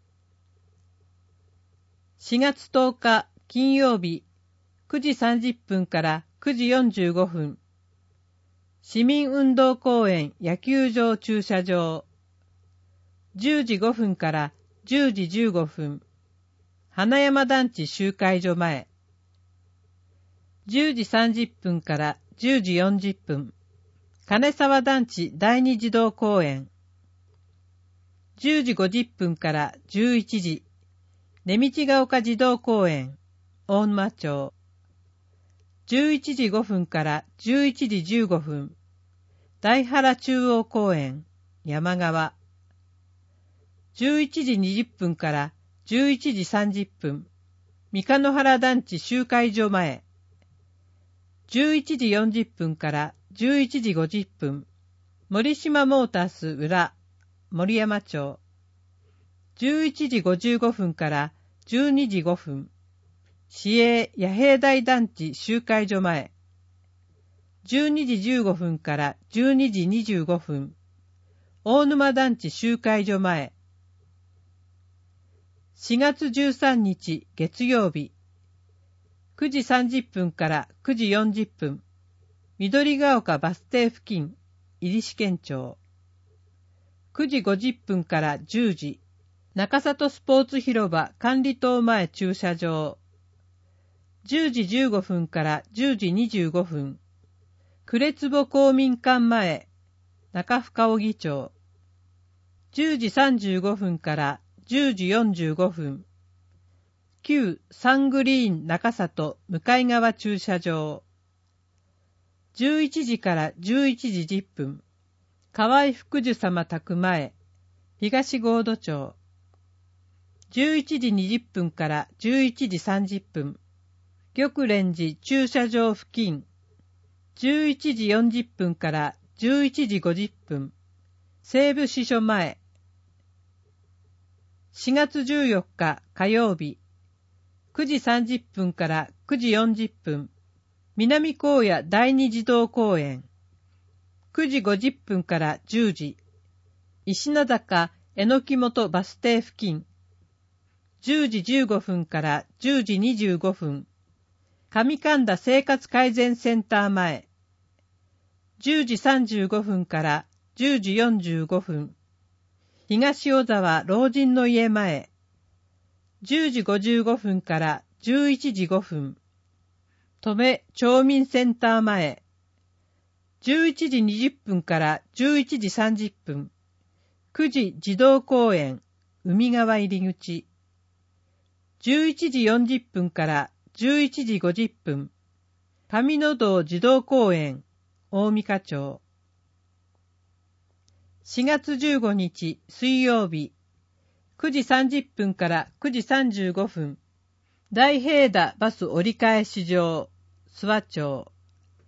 。4月10日金曜日9時30分から9時45分。市民運動公園野球場駐車場。10時5分から10時15分。花山団地集会所前。10時30分から10時40分。金沢団地第二児童公園。10時50分から11時。根道が丘児童公園、大沼町。11時5分から11時15分。大原中央公園、山川。11時20分から11時30分。三日野原団地集会所前。11時40分から11時50分。森島モータース裏、森山町。11時55分から12時5分。市営野兵大団地集会所前。12時15分から12時25分。大沼団地集会所前。4月13日月曜日。9時30分から9時40分。緑が丘バス停付近、入試県庁。9時50分から10時。中里スポーツ広場管理棟前駐車場。10時15分から10時25分。呉坪公民館前、中深尾議長。10時35分から10時45分。旧サングリーン中里向かい側駐車場。11時から11時10分。河合福寿様宅前、東郷土町。11時20分から11時30分。玉蓮寺駐車場付近。11時40分から11時50分。西部支所前。4月14日火曜日。9時30分から9時40分。南高野第二児童公園。9時50分から10時。石名坂榎本バス停付近。10時15分から10時25分。上神田生活改善センター前。10時35分から10時45分。東小沢老人の家前。10時55分から11時5分。登米町民センター前。11時20分から11時30分。9時児童公園、海側入り口。11時40分から11時50分。上野道児童公園、大三課町。4月15日水曜日。9時30分から9時35分。大平田バス折り返し場、諏訪町。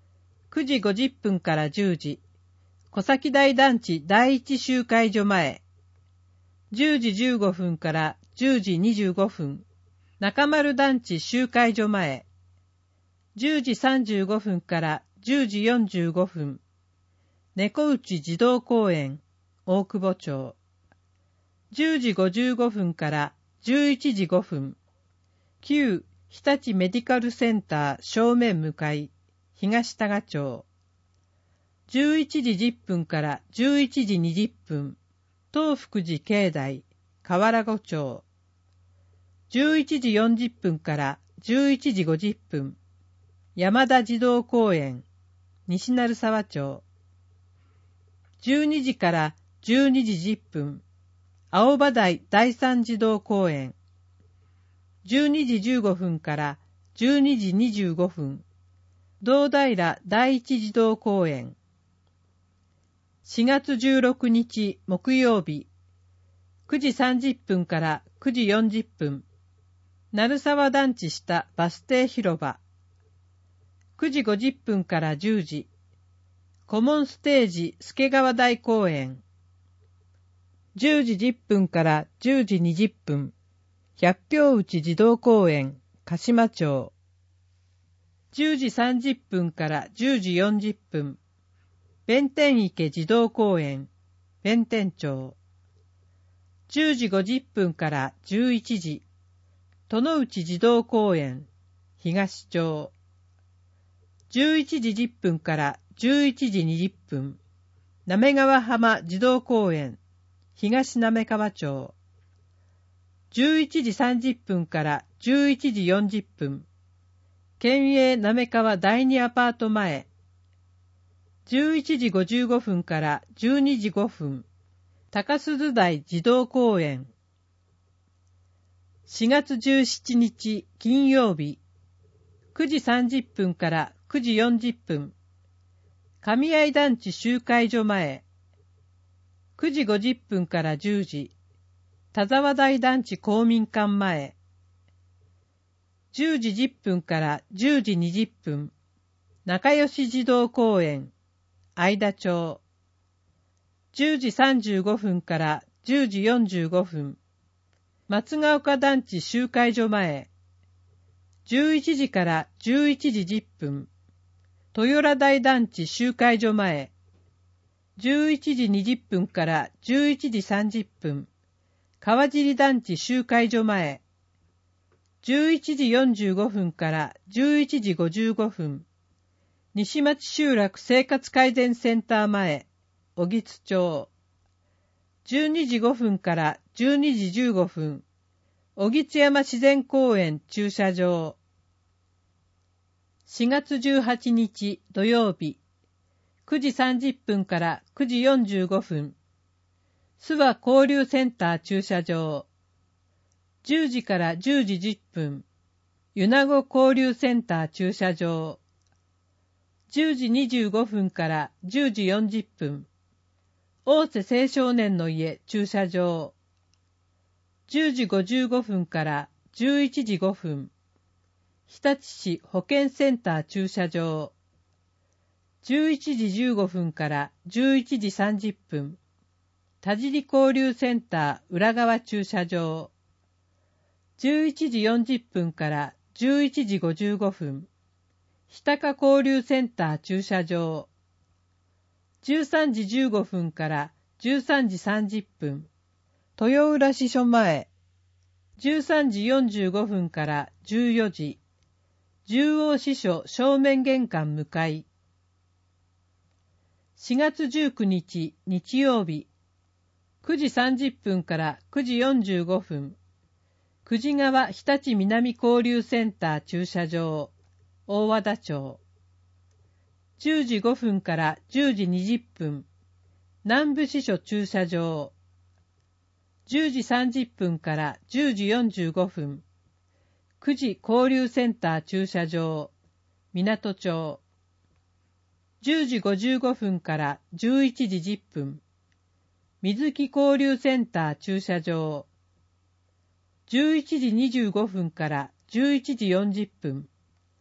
9時50分から10時、小崎台団地第一集会所前。10時15分から10時25分、中丸団地集会所前。10時35分から10時45分、猫内児童公園、大久保町。10時55分から11時5分、旧日立メディカルセンター正面向かい、東多賀町。11時10分から11時20分、東福寺境内、河原湖町。11時40分から11時50分、山田児童公園、西鳴沢町。12時から12時10分、青葉台第三児童公園。12時15分から12時25分、堂平第一児童公園。4月16日木曜日、9時30分から9時40分、鳴沢団地下バス停広場。9時50分から10時、コモンステージ助川台公園。10時10分から10時20分、百境内児童公園、鹿島町。10時30分から10時40分、弁天池児童公園、弁天町。10時50分から11時、殿内児童公園、東町。11時10分から11時20分、滑川浜児童公園、東滑川町。11時30分から11時40分、県営滑川第二アパート前。11時55分から12時5分、高鈴台児童公園。4月17日金曜日、9時30分から9時40分、上合団地集会所前。9時50分から10時、田沢台団地公民館前。10時10分から10時20分、仲良し児童公園、相田町。10時35分から10時45分、松ヶ丘団地集会所前。11時から11時10分、豊良台団地集会所前。11時20分から11時30分、川尻団地集会所前。11時45分から11時55分、西町集落生活改善センター前、小木津町。12時5分から12時15分、小木津山自然公園駐車場。4月18日土曜日、9時30分から9時45分、諏訪交流センター駐車場。10時から10時10分、米子交流センター駐車場。10時25分から10時40分、大瀬青少年の家駐車場。10時55分から11時5分、日立市保健センター駐車場。11時15分から11時30分、田尻交流センター裏側駐車場。11時40分から11時55分、日高交流センター駐車場。13時15分から13時30分、豊浦支所前。13時45分から14時、十王支所正面玄関向かい。4月19日日曜日、9時30分から9時45分、久慈川日立南交流センター駐車場、大和田町。10時5分から10時20分、南部支所駐車場。10時30分から10時45分、久慈交流センター駐車場、港町。10時55分から11時10分、水木交流センター駐車場。11時25分から11時40分、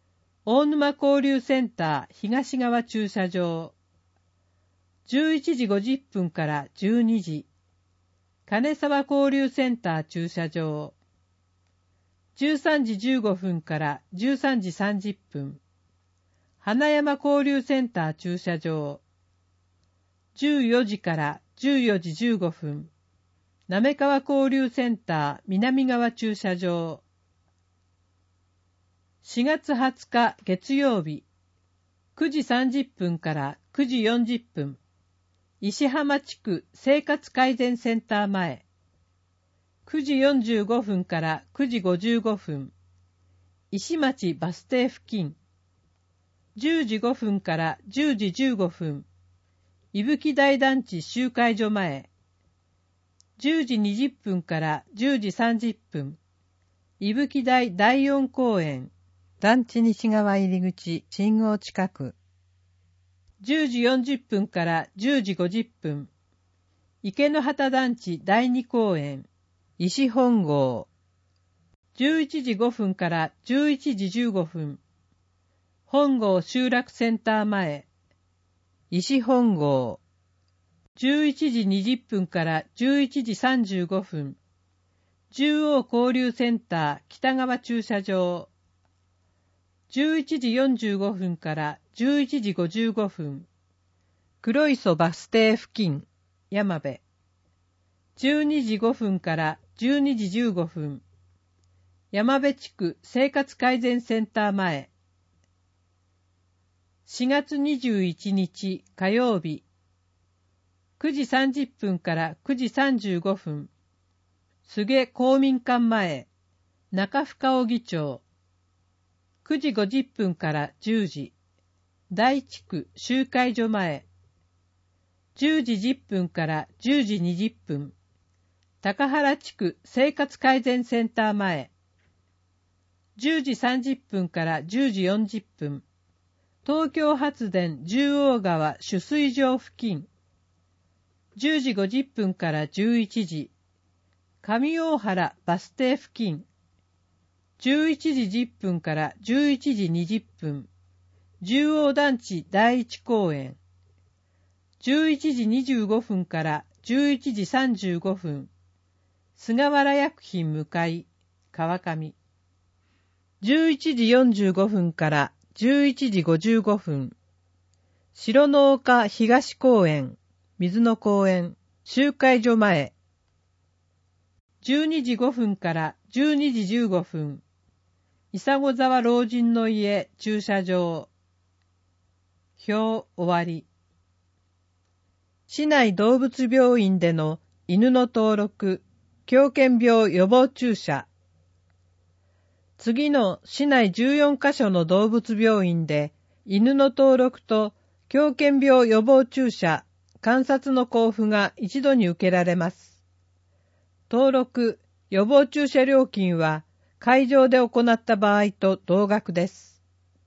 大沼交流センター東側駐車場。11時50分から12時。金沢交流センター駐車場。13時15分から13時30分。花山交流センター駐車場。14時から14時15分。滑川交流センター南側駐車場。4月20日月曜日。9時30分から9時40分。石浜地区生活改善センター前。9時45分から9時55分。石町バス停付近。10時5分から10時15分。伊吹台団地集会所前。10時20分から10時30分。伊吹台第4公園。団地西側入り口信号近く。10時40分から10時50分。池の畑団地第2公園。石本郷。11時5分から11時15分。本郷集落センター前。石本郷。11時20分から11時35分。中央交流センター北側駐車場。11時45分から11時55分。黒磯バス停付近、山部。12時5分から12時15分。山部地区生活改善センター前。4月21日火曜日。9時30分から9時35分。菅公民館前、中深尾議長。9時50分から10時。大地区集会所前。10時10分から10時20分。高原地区生活改善センター前。10時30分から10時40分。東京発電十王川取水場付近。10時50分から11時。上大原バス停付近。11時10分から11時20分。十王団地第一公園。11時25分から11時35分。菅原薬品向かい、川上。11時45分から11時55分。白の丘東公園、水の公園、集会所前。12時5分から12時15分。伊佐子沢老人の家駐車場。表終わり。市内動物病院での犬の登録、狂犬病予防注射。次の市内14カ所の動物病院で犬の登録と狂犬病予防注射、観察の交付が一度に受けられます。登録、予防注射料金は会場で行った場合と同額です。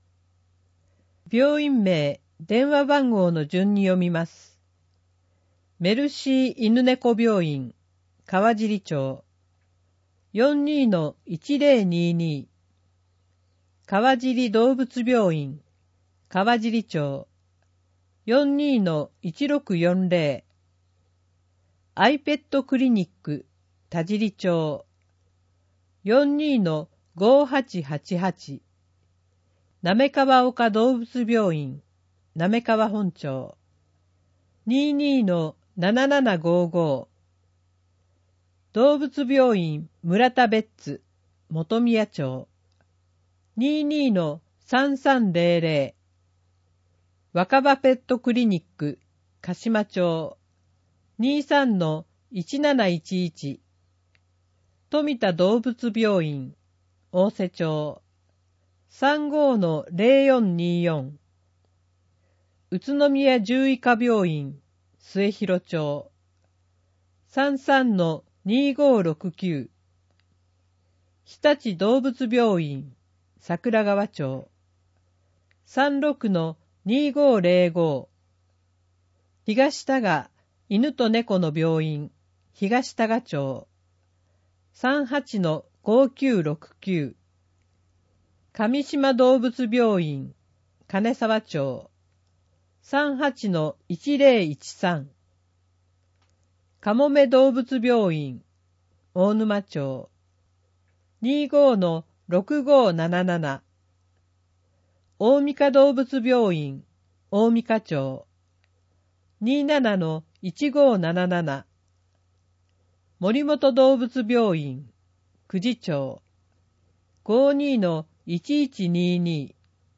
病院名、電話番号の順に読みます。メルシー犬猫病院、川尻町。42-1022。川尻動物病院、川尻町。42-1640。アイペットクリニック、田尻町。42-5888。滑川丘動物病院、滑川本町。22-7755。動物病院村田別津、本宮町。22-3300。若葉ペットクリニック、鹿島町。23-1711。富田動物病院、大瀬町。35-0424。宇都宮獣医科病院、末広町。33-2569。日立動物病院、桜川町。36-2505。東多賀犬と猫の病院、東多賀町。38-5969。 上島動物病院、金沢町、38-1013。かもめ動物病院、大沼町、25-6577。大三香動物病院、大三香町、27-1577。森本動物病院、久慈町、52-1122。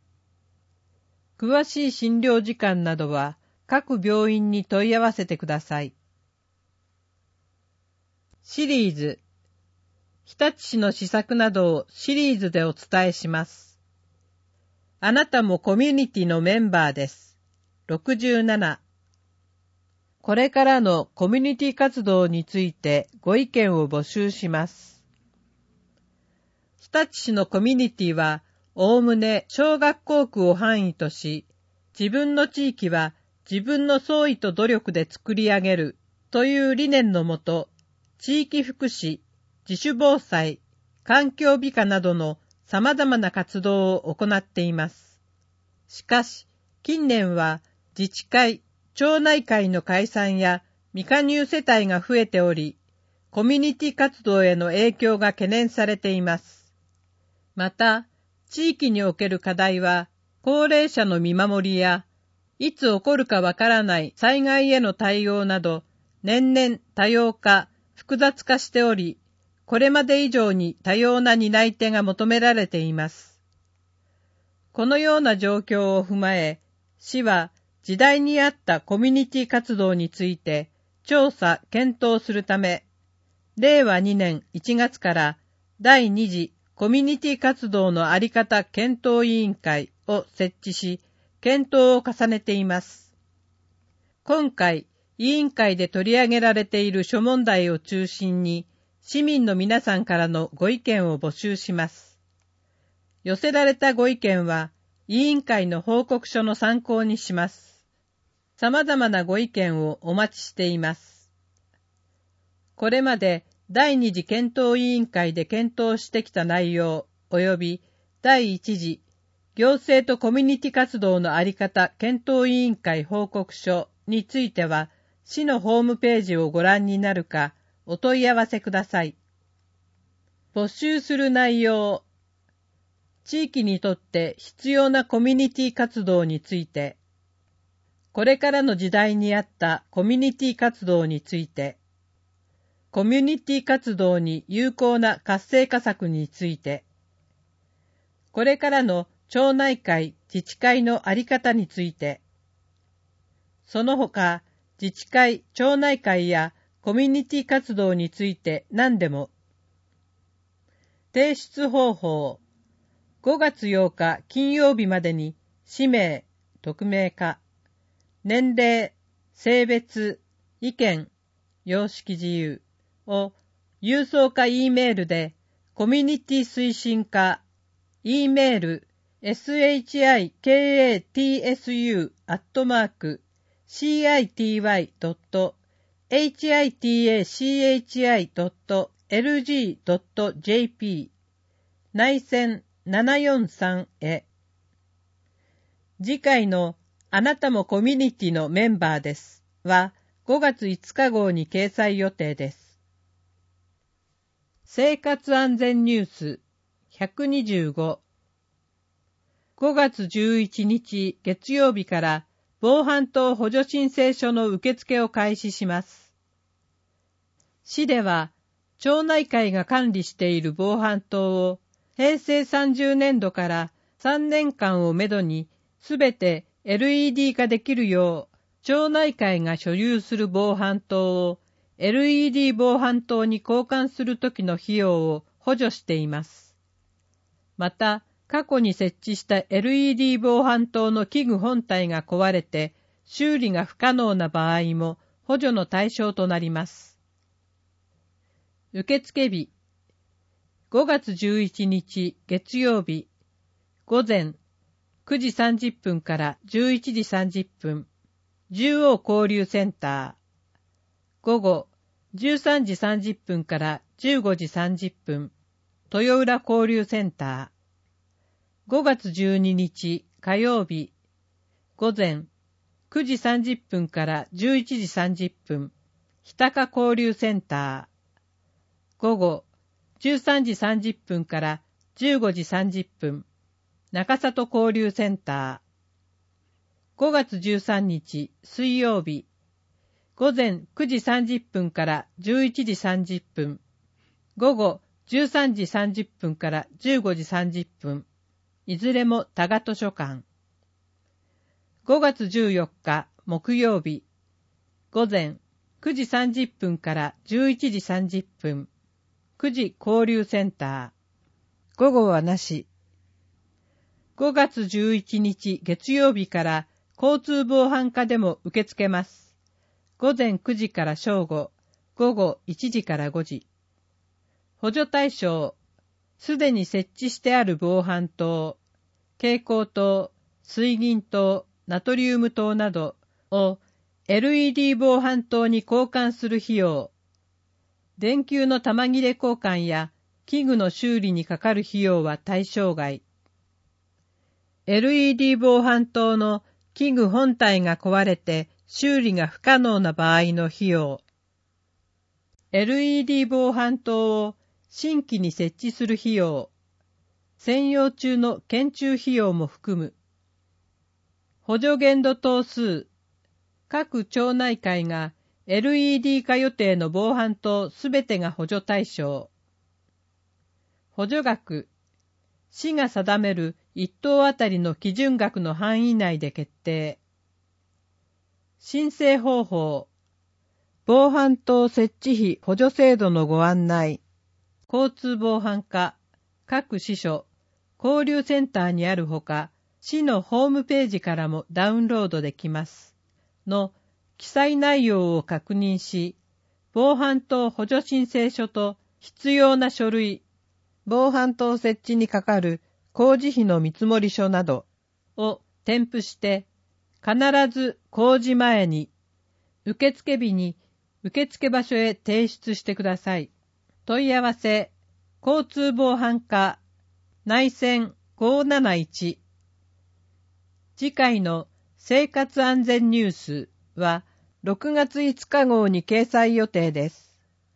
詳しい診療時間などは各病院に問い合わせてください。シリーズ、日立市の施策などをシリーズでお伝えします。あなたもコミュニティのメンバーです。67。これからのコミュニティ活動についてご意見を募集します。日立市のコミュニティは、おおむね小学校区を範囲とし、自分の地域は自分の創意と努力で作り上げるという理念のもと、地域福祉、自主防災、環境美化などの様々な活動を行っています。しかし、近年は自治会、町内会の解散や未加入世帯が増えており、コミュニティ活動への影響が懸念されています。また、地域における課題は、高齢者の見守りや、いつ起こるかわからない災害への対応など、年々多様化、複雑化しており、これまで以上に多様な担い手が求められています。このような状況を踏まえ、市は時代に合ったコミュニティ活動について調査・検討するため、令和2年1月から第2次コミュニティ活動のあり方検討委員会を設置し、検討を重ねています。今回、委員会で取り上げられている諸問題を中心に、市民の皆さんからのご意見を募集します。寄せられたご意見は、委員会の報告書の参考にします。様々なご意見をお待ちしています。これまで第2次検討委員会で検討してきた内容及び第1次行政とコミュニティ活動のあり方検討委員会報告書については、市のホームページをご覧になるかお問い合わせください。募集する内容、地域にとって必要なコミュニティ活動について、これからの時代に合ったコミュニティ活動について、コミュニティ活動に有効な活性化策について、これからの町内会・自治会のあり方について、その他、自治会・町内会やコミュニティ活動について何でも、提出方法、5月8日金曜日までに氏名、匿名化、年齢、性別、意見、様式自由を郵送か E メールでコミュニティ推進課 E メール shikachi.hitach.lg.jp 内線743へ。次回のあなたもコミュニティのメンバーですは5月5日号に掲載予定です。生活安全ニュース125 5月11日月曜日から防犯灯補助申請書の受付を開始します。市では町内会が管理している防犯灯を平成30年度から3年間をめどにすべて LED 化できるよう、町内会が所有する防犯灯を LED 防犯灯に交換するときの費用を補助しています。また、過去に設置した LED 防犯灯の器具本体が壊れて修理が不可能な場合も補助の対象となります。受付日、5月11日月曜日、午前9時30分から11時30分、中央交流センター。午後13時30分から15時30分、豊浦交流センター。 5月12日火曜日、午前9時30分から11時30分、日高交流センター。午後13時30分から15時30分、中里交流センター。5月13日水曜日、午前9時30分から11時30分、午後13時30分から15時30分、いずれも多賀図書館。5月14日木曜日、午前9時30分から11時30分、9時交流センター。午後はなし。5月11日月曜日から交通防犯課でも受け付けます。午前9時から正午、午後1時から5時。補助対象、すでに設置してある防犯灯、蛍光灯、水銀灯、ナトリウム灯などを LED 防犯灯に交換する費用、電球の玉切れ交換や器具の修理にかかる費用は対象外。LED 防犯灯の器具本体が壊れて修理が不可能な場合の費用、LED 防犯灯を新規に設置する費用、専用中の検中費用も含む。補助限度灯数、各町内会が LED 化予定の防犯灯すべてが補助対象。補助額、市が定める1棟あたりの基準額の範囲内で決定。申請方法、防犯灯設置費補助制度のご案内、交通防犯課、各支所、交流センターにあるほか、市のホームページからもダウンロードできます。の記載内容を確認し、防犯灯補助申請書と必要な書類、防犯灯設置にかかる工事費の見積書などを添付して、必ず工事前に、受付日に受付場所へ提出してください。問い合わせ、交通防犯課、内線571。次回の生活安全ニュースは6月5日号に掲載予定です。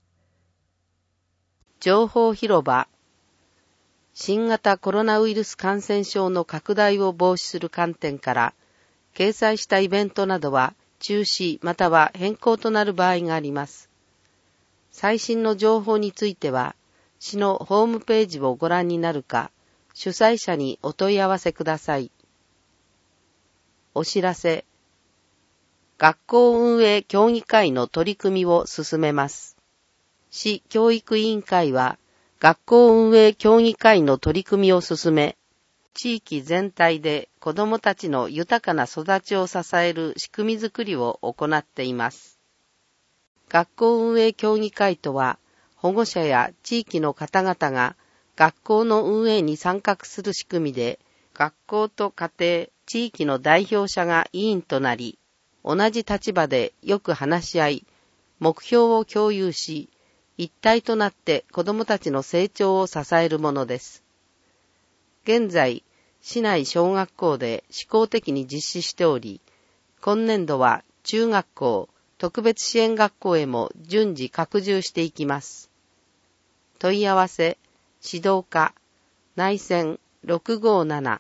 情報広場。新型コロナウイルス感染症の拡大を防止する観点から、掲載したイベントなどは中止または変更となる場合があります。最新の情報については、市のホームページをご覧になるか、主催者にお問い合わせください。お知らせ。学校運営協議会の取り組みを進めます。市教育委員会は、学校運営協議会の取り組みを進め、地域全体で子どもたちの豊かな育ちを支える仕組みづくりを行っています。学校運営協議会とは、保護者や地域の方々が学校の運営に参画する仕組みで、学校と家庭、地域の代表者が委員となり、同じ立場でよく話し合い、目標を共有し、一体となって子どもたちの成長を支えるものです。現在、市内小学校で試行的に実施しており、今年度は中学校、特別支援学校へも順次拡充していきます。問い合わせ、指導課、内線657。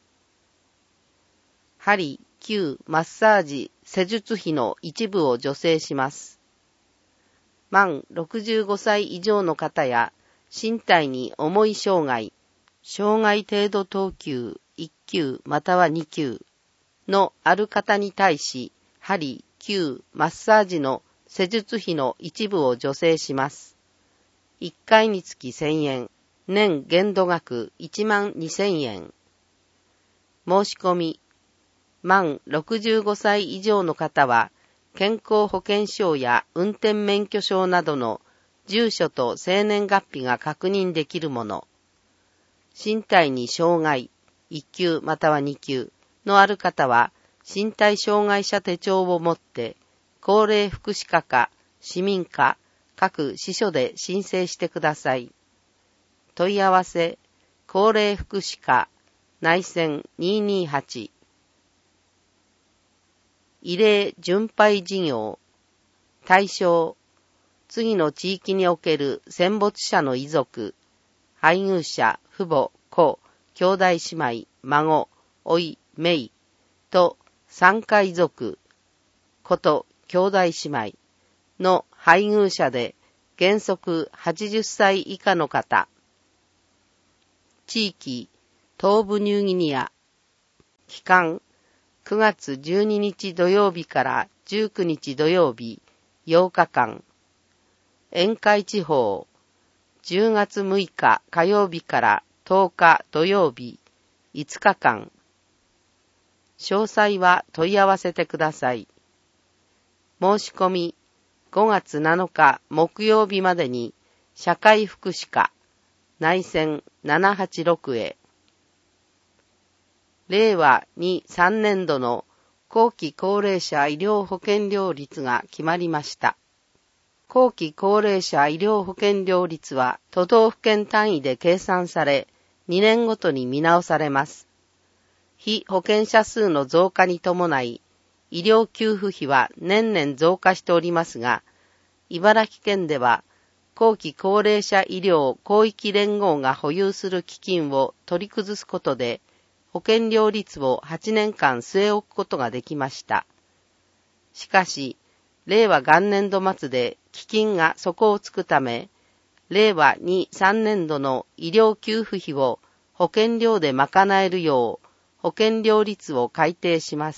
針、灸、マッサージ、施術費の一部を助成します。満65歳以上の方や、身体に重い障害、障害程度等級1級または2級のある方に対し、針、灸、マッサージの施術費の一部を助成します。1回につき1000円、年限度額12000円。申し込み、満65歳以上の方は、健康保険証や運転免許証などの住所と生年月日が確認できるもの、身体に障害、1級または2級のある方は、身体障害者手帳を持って、高齢福祉課か市民課、各支所で申請してください。問い合わせ、高齢福祉課、 内線228。異例巡拝事業。対象、次の地域における戦没者の遺族、配偶者、父母、子、兄弟姉妹、孫、甥、姪と参加遺族、子と兄弟姉妹の配偶者で原則80歳以下の方。地域、東部ニューギニア。期間、9月12日土曜日から19日土曜日、8日間。沿海地方、10月6日火曜日から10日土曜日、5日間。詳細は問い合わせてください。申し込み、5月7日木曜日までに、社会福祉課、内線786へ。令和2-3年度の後期高齢者医療保険料率が決まりました。後期高齢者医療保険料率は都道府県単位で計算され、2年ごとに見直されます。被保険者数の増加に伴い、医療給付費は年々増加しておりますが、茨城県では後期高齢者医療広域連合が保有する基金を取り崩すことで、保険料率を8年間据え置くことができました。しかし、令和元年度末で基金が底をつくため、令和2-3年度の医療給付費を保険料で賄えるよう、保険料率を改定します。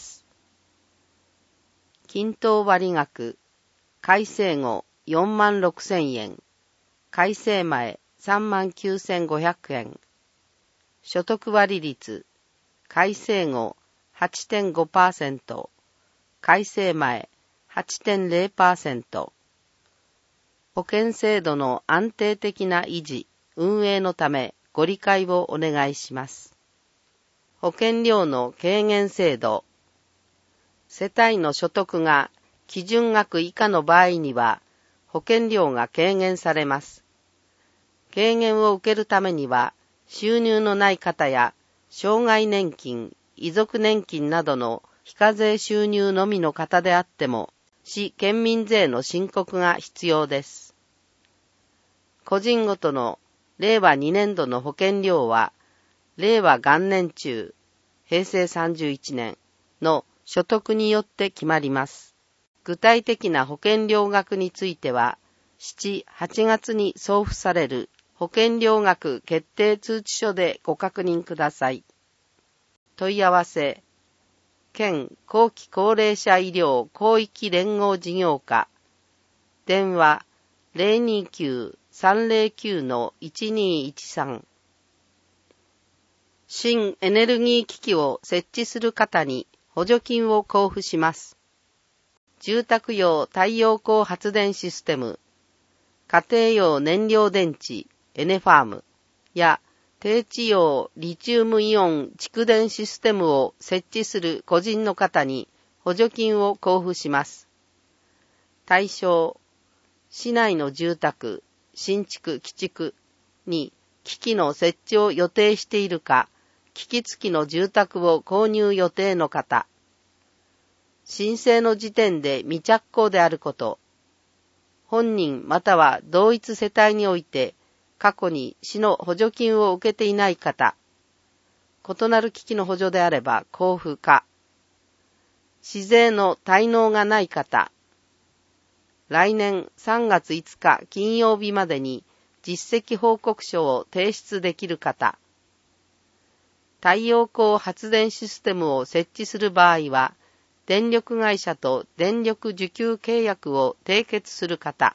均等割額、改正後46,000円、改正前39,500円。所得割率、改正後 8.5%、改正前 8.0%。保険制度の安定的な維持、運営のためご理解をお願いします。保険料の軽減制度。世帯の所得が基準額以下の場合には保険料が軽減されます。軽減を受けるためには収入のない方や障害年金、遺族年金などの非課税収入のみの方であっても市県民税の申告が必要です。個人ごとの令和2年度の保険料は令和元年中、平成31年の所得によって決まります。具体的な保険料額については、7、8月に送付される保険料額決定通知書でご確認ください。問い合わせ、県後期高齢者医療広域連合事業課、電話 029-309-1213。新エネルギー機器を設置する方に補助金を交付します。住宅用太陽光発電システム、家庭用燃料電池、エネファームや低地用リチウムイオン蓄電システムを設置する個人の方に補助金を交付します。対象、市内の住宅、新築・期築に機器の設置を予定しているか、機器付きの住宅を購入予定の方、申請の時点で未着工であること、本人または同一世帯において過去に市の補助金を受けていない方、異なる機器の補助であれば交付か、市税の滞納がない方、来年3月5日金曜日までに実績報告書を提出できる方、太陽光発電システムを設置する場合は、電力会社と電力受給契約を締結する方。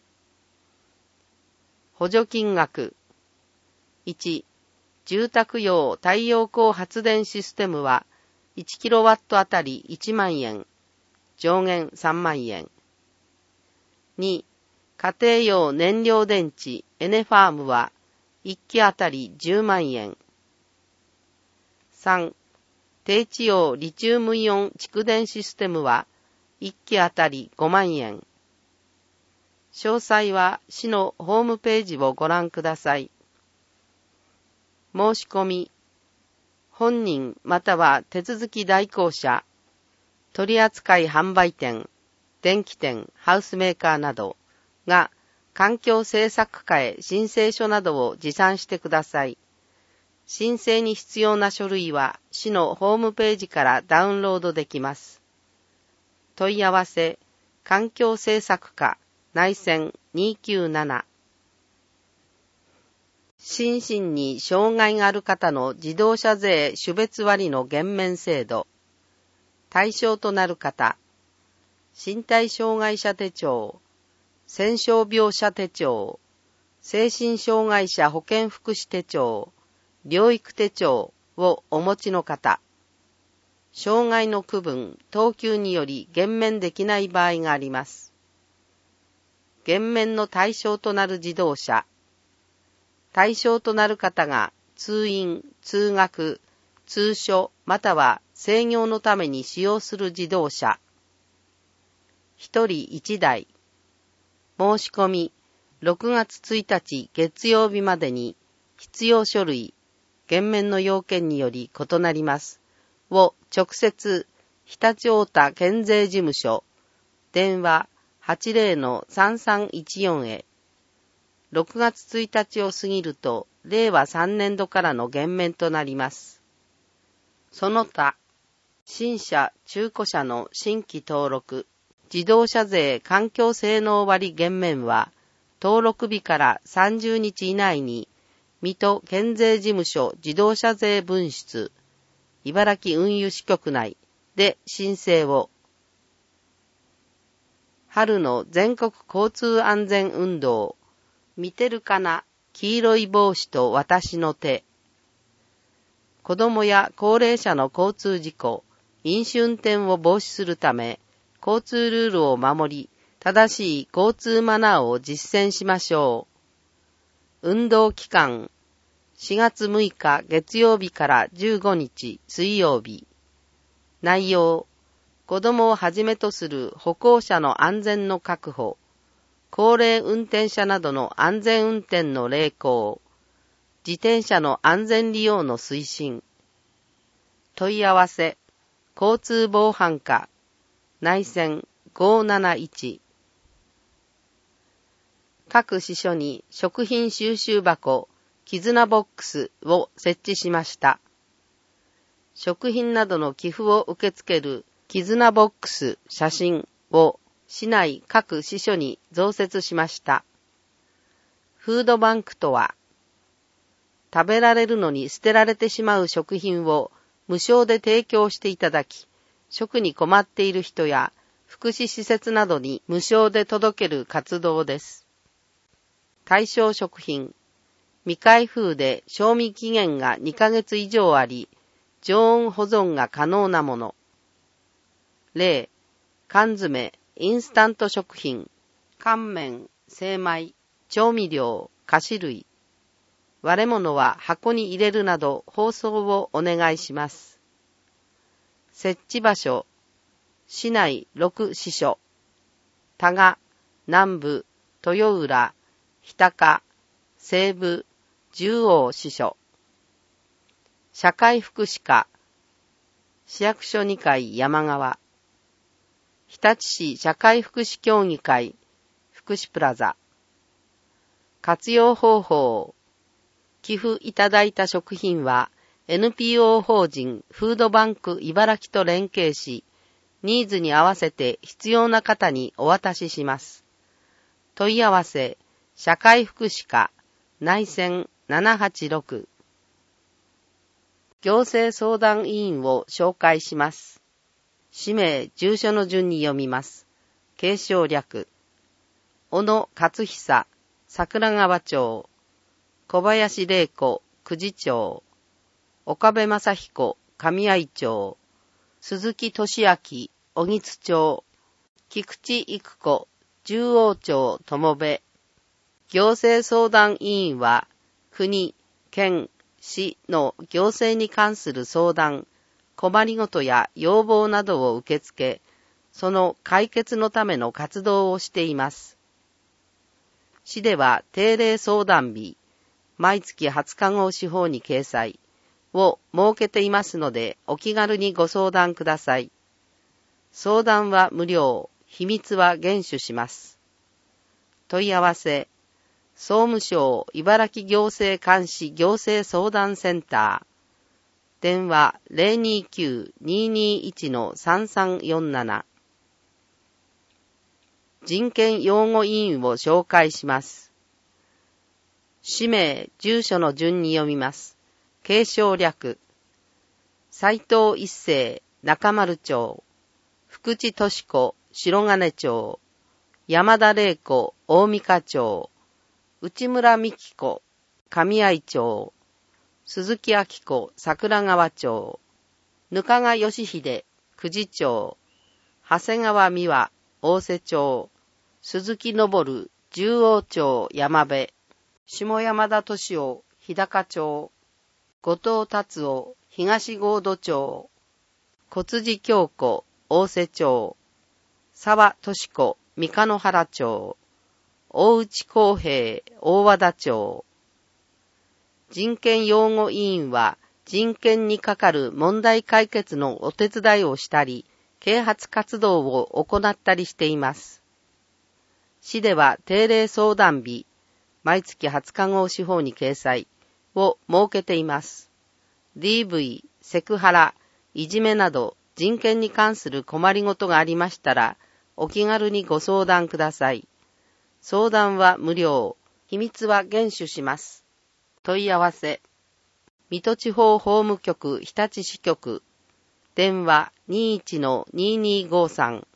補助金額。1、住宅用太陽光発電システムは 1kW あたり1万円、上限3万円。2、家庭用燃料電池エネファームは1機あたり10万円。3、低地用リチウムイオン蓄電システムは1機あたり5万円。詳細は市のホームページをご覧ください。申し込み、 本人または手続き代行者、取扱販売店、電気店、ハウスメーカーなどが環境政策課へ申請書などを持参してください。申請に必要な書類は市のホームページからダウンロードできます。問い合わせ、環境政策課内線297。心身に障害がある方の自動車税種別割の減免制度。対象となる方、身体障害者手帳、戦傷病者手帳、精神障害者保健福祉手帳、療育手帳をお持ちの方、障害の区分、等級により減免できない場合があります。減免の対象となる自動車、対象となる方が通院、通学、通所または制御のために使用する自動車。一人一台。申し込み、6月1日月曜日までに必要書類、減免の要件により異なります。を直接、常陸太田県税事務所、電話 80-3314 へ。6月1日を過ぎると、令和3年度からの減免となります。その他、新車・中古車の新規登録、自動車税環境性能割減免は、登録日から30日以内に、水戸県税事務所自動車税分室、茨城運輸支局内で申請を。春の全国交通安全運動、見てるかな、黄色い帽子と私の手。子供や高齢者の交通事故、飲酒運転を防止するため、交通ルールを守り、正しい交通マナーを実践しましょう。運動期間、4月6日月曜日から15日水曜日。内容、子供をはじめとする歩行者の安全の確保、高齢運転者などの安全運転の励行、自転車の安全利用の推進。問い合わせ、交通防犯課、内線571。各支所に食品収集箱、絆ボックスを設置しました。食品などの寄付を受け付ける絆ボックス写真を市内各支所に増設しました。フードバンクとは、食べられるのに捨てられてしまう食品を無償で提供していただき、食に困っている人や福祉施設などに無償で届ける活動です。対象食品、未開封で賞味期限が2ヶ月以上あり、常温保存が可能なもの。例、缶詰、インスタント食品、乾麺、精米、調味料、菓子類。割れ物は箱に入れるなど包装をお願いします。設置場所、市内6支所、多賀、南部、豊浦、日高、西部、十王支所。社会福祉課、市役所2階山側。日立市社会福祉協議会、福祉プラザ。活用方法。寄付いただいた食品は NPO 法人フードバンク茨城と連携し、ニーズに合わせて必要な方にお渡しします。問い合わせ、社会福祉課、内線786。行政相談委員を紹介します。氏名、住所の順に読みます。継承略。小野勝久、桜川町。小林玲子、久慈町。岡部正彦、上合町。鈴木俊明、小木津町。菊池育子、十王町友部。行政相談委員は、国、県、市の行政に関する相談、困りごとや要望などを受け付け、その解決のための活動をしています。市では定例相談日、毎月20日号紙法に掲載、 を設けていますので、お気軽にご相談ください。相談は無料、秘密は厳守します。問い合わせ、総務省茨城行政監視行政相談センター。電話 029-221-3347。人権擁護委員を紹介します。氏名、住所の順に読みます。継承略。斉藤一世、中丸町。福地敏子、白金町。山田玲子、大三香町。内村美希子、上合町。鈴木明子、桜川町。額賀義秀、久慈町。長谷川美和、大瀬町。鈴木昇、十王町、山部。下山田敏夫、日高町。後藤達夫、東郷土町。小辻京子、大瀬町。沢敏子、三日野原町。大内公平、大和田町。人権擁護委員は、人権にかかる問題解決のお手伝いをしたり、啓発活動を行ったりしています。市では定例相談日、毎月20日号紙法に掲載を設けています。DV、セクハラ、いじめなど人権に関する困りごとがありましたら、お気軽にご相談ください。相談は無料、秘密は厳守します。問い合わせ、水戸地方法務局日立支局、電話 21-2253。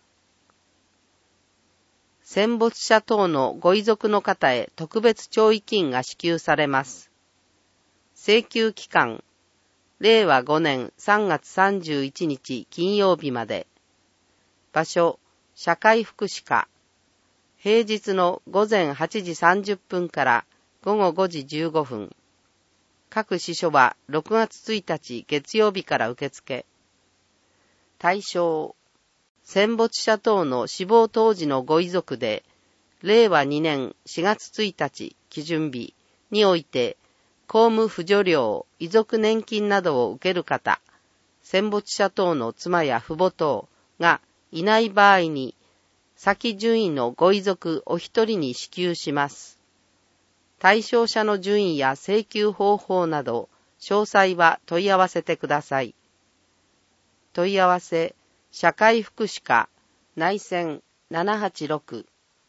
戦没者等のご遺族の方へ特別弔慰金が支給されます。請求期間、令和5年3月31日金曜日まで。場所、社会福祉課。平日の午前8時30分から午後5時15分。各支所は6月1日月曜日から受付。対象、戦没者等の死亡当時のご遺族で、令和2年4月1日基準日において、公務扶助料、遺族年金などを受ける方、戦没者等の妻や父母等がいない場合に、先順位のご遺族お一人に支給します。対象者の順位や請求方法など、詳細は問い合わせてください。問い合わせ、社会福祉課、内線786。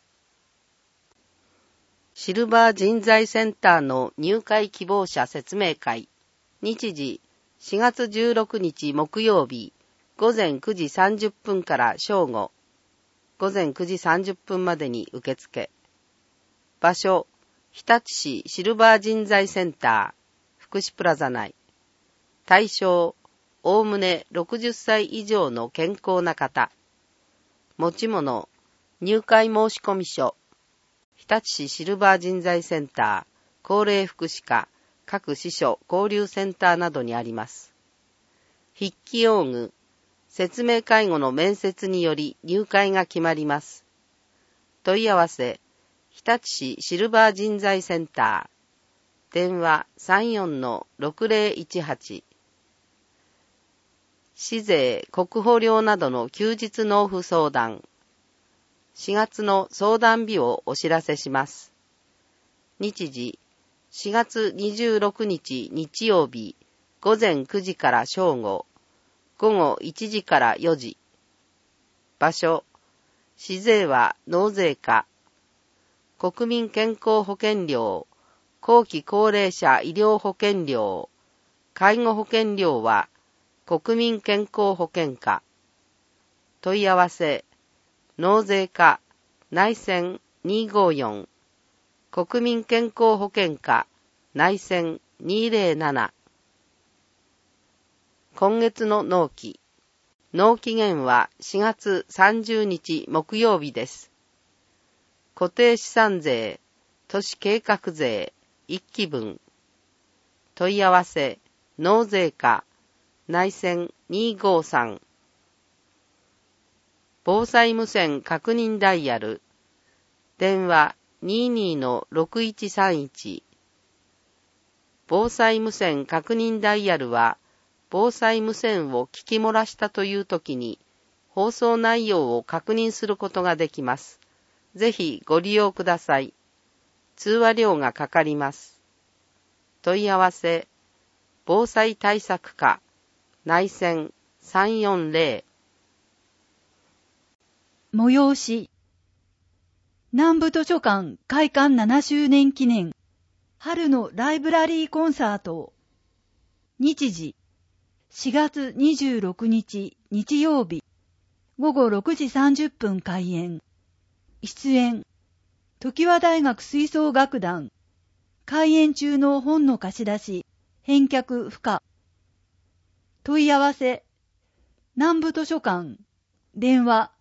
シルバー人材センターの入会希望者説明会。日時、4月16日木曜日、午前9時30分から正午。午前9時30分までに受付。場所、日立市シルバー人材センター、福祉プラザ内。対象、おおむね60歳以上の健康な方。持ち物、入会申込書。日立市シルバー人材センター、高齢福祉課、各支所交流センターなどにあります。筆記用具、説明会後の面接により入会が決まります。問い合わせ、日立市シルバー人材センター、電話 34-6018。市税、国保料などの休日納付相談。4月の相談日をお知らせします。日時、4月26日日曜日、午前9時から正午、午後1時から4時。場所、市税は納税課。国民健康保険料、後期高齢者医療保険料、介護保険料は国民健康保険課。問い合わせ、納税課、内線254、国民健康保険課、内線207。今月の納期。納期限は4月30日木曜日です。固定資産税、都市計画税、1期分。問い合わせ、納税課、内線253。防災無線確認ダイヤル。電話 22-6131。 防災無線確認ダイヤルは、防災無線を聞き漏らしたという時に、放送内容を確認することができます。ぜひご利用ください。通話料がかかります。問い合わせ、防災対策課、内線340。 催し、南部図書館開館7周年記念、春のライブラリーコンサート。日時、4月26日日曜日、午後6時30分開演。出演、常盤大学吹奏楽団。開演中の本の貸し出し、返却不可。問い合わせ、南部図書館、電話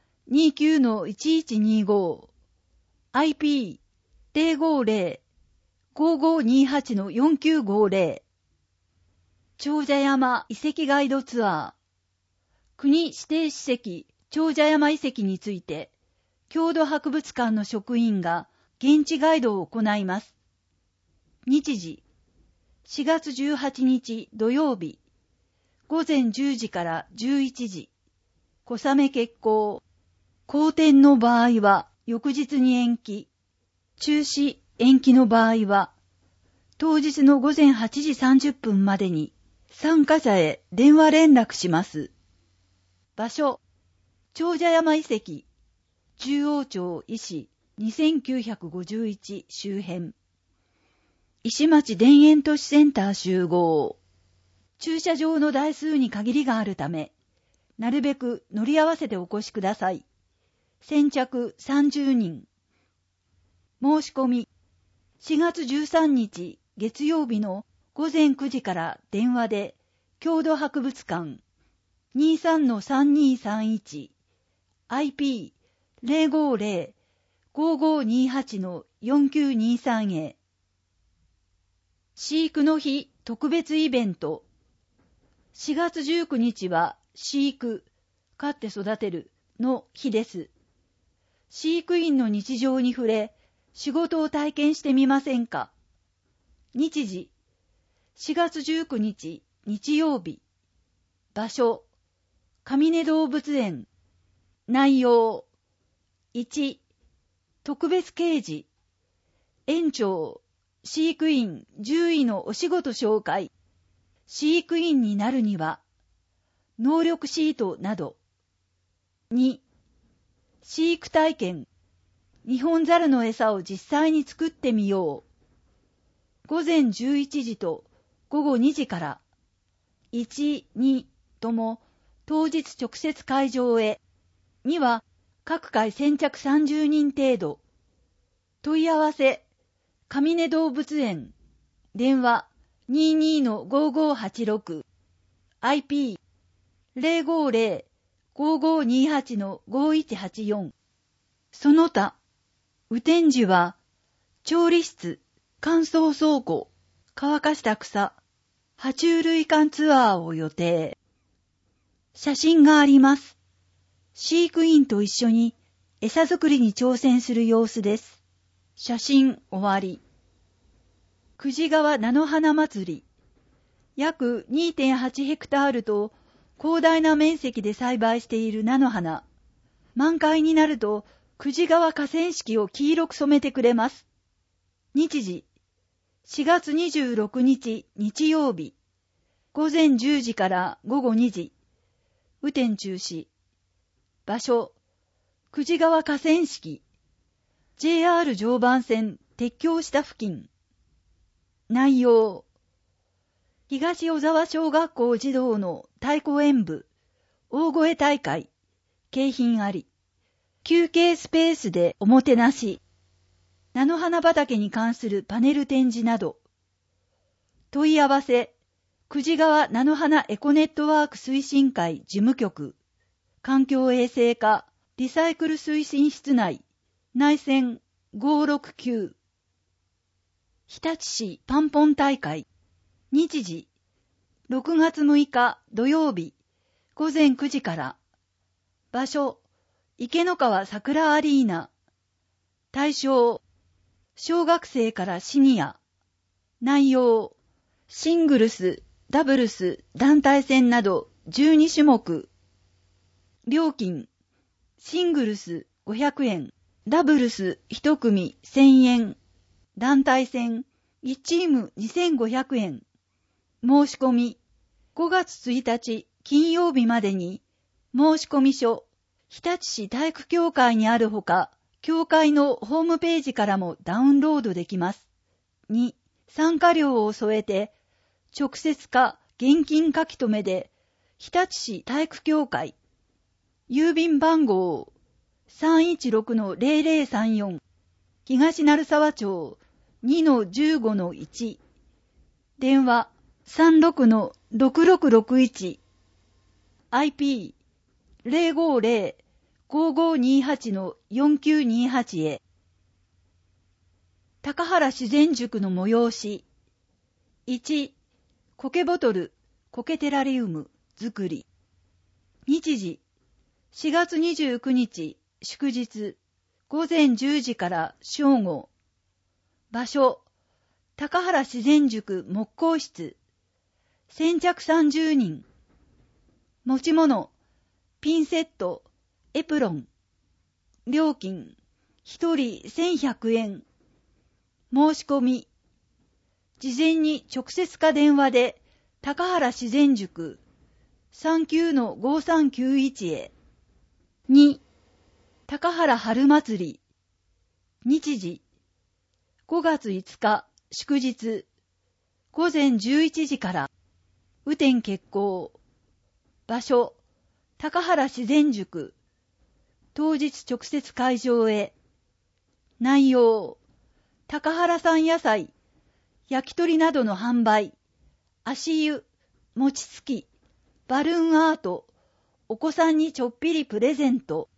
29-1125、IP050-5528-4950。長者山遺跡ガイドツアー。国指定史跡長者山遺跡について、郷土博物館の職員が現地ガイドを行います。日時、4月18日土曜日、午前10時から11時、小雨決行。好天の場合は翌日に延期、中止延期の場合は、当日の午前8時30分までに参加者へ電話連絡します。場所、長者山遺跡、中央町石2951周辺。石町田園都市センター集合。駐車場の台数に限りがあるため、なるべく乗り合わせてお越しください。先着30人。申し込み、4月13日月曜日の午前9時から電話で、郷土博物館 23-3231 IP050-5528-4923 へ。飼育の日特別イベント。4月19日は飼育、飼って育てるの日です。飼育員の日常に触れ、仕事を体験してみませんか。日時、4月19日日曜日。場所、上根動物園。内容、1、特別掲示。園長、飼育員、獣医のお仕事紹介。飼育員になるには、能力シートなど。2、飼育体験。日本ザルの餌を実際に作ってみよう。午前11時と午後2時から、1、2とも当日直接会場へ。2は各回先着30人程度。問い合わせ、上根動物園。電話 22-5586 IP050-5528-5184。その他、雨天時は、調理室、乾燥倉庫、乾かした草、爬虫類館ツアーを予定。写真があります。飼育員と一緒に餌作りに挑戦する様子です。写真終わり。久慈川菜の花祭り。約 2.8 ヘクタールと広大な面積で栽培している菜の花。満開になると久慈川河川敷を黄色く染めてくれます。日時、4月26日日曜日。午前10時から午後2時。雨天中止。場所、久慈川河川敷。JR 常磐線鉄橋下付近。内容、東小沢小学校児童の太鼓演舞、大声大会、景品あり。休憩スペースでおもてなし。菜の花畑に関するパネル展示など。問い合わせ、久慈川菜の花エコネットワーク推進会事務局。環境衛生課リサイクル推進室内。内線569。日立市パンポン大会。日時、6月6日土曜日、午前9時から。場所、池の川桜アリーナ。対象、小学生からシニア。内容、 シングルス、ダブルス、団体戦など12種目。料金、シングルス500円、ダブルス1組1000円、団体戦1チーム2500円。申し込み、5月1日金曜日までに、申し込み書、日立市体育協会にあるほか、協会のホームページからもダウンロードできます。2、参加料を添えて、直接か現金書き留めで、日立市体育協会、郵便番号 316-0034、東鳴沢町 2-15-1、電話 36-6661、IP 050-5528-4928 へ。高原自然塾の催し。1、苔ボトル、苔テラリウム作り。日時、4月29日、祝日、午前10時から正午。場所、高原自然塾木工室。先着30人。持ち物、ピンセット、エプロン。料金、1人1100円。申し込み。事前に直接か電話で、高原自然塾 39-5391 へ。2、高原春祭り。日時、5月5日、祝日、午前11時から。雨天決行。場所、高原自然塾。当日直接会場へ。内容、高原産野菜、焼き鳥などの販売、足湯、餅つき、バルーンアート、お子さんにちょっぴりプレゼント。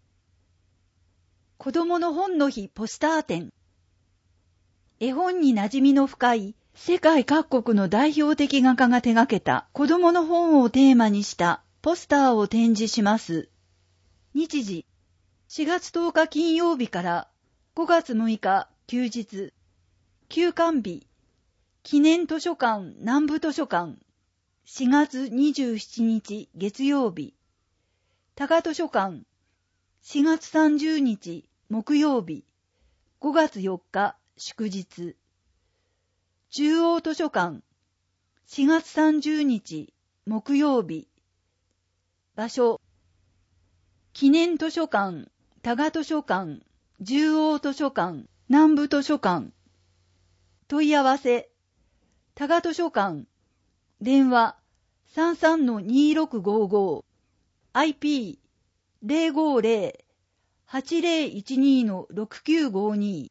子供の本の日ポスター展。絵本に馴染みの深い世界各国の代表的画家が手掛けた子供の本をテーマにしたポスターを展示します。日時、4月10日金曜日から5月6日休日。休館日、記念図書館南部図書館。4月27日月曜日。多賀図書館。4月30日木曜日。5月4日祝日。中央図書館。4月30日木曜日。場所。記念図書館、多賀図書館、中央図書館、南部図書館。問い合わせ。多賀図書館。電話 33-2655。IP 050-8012-6952。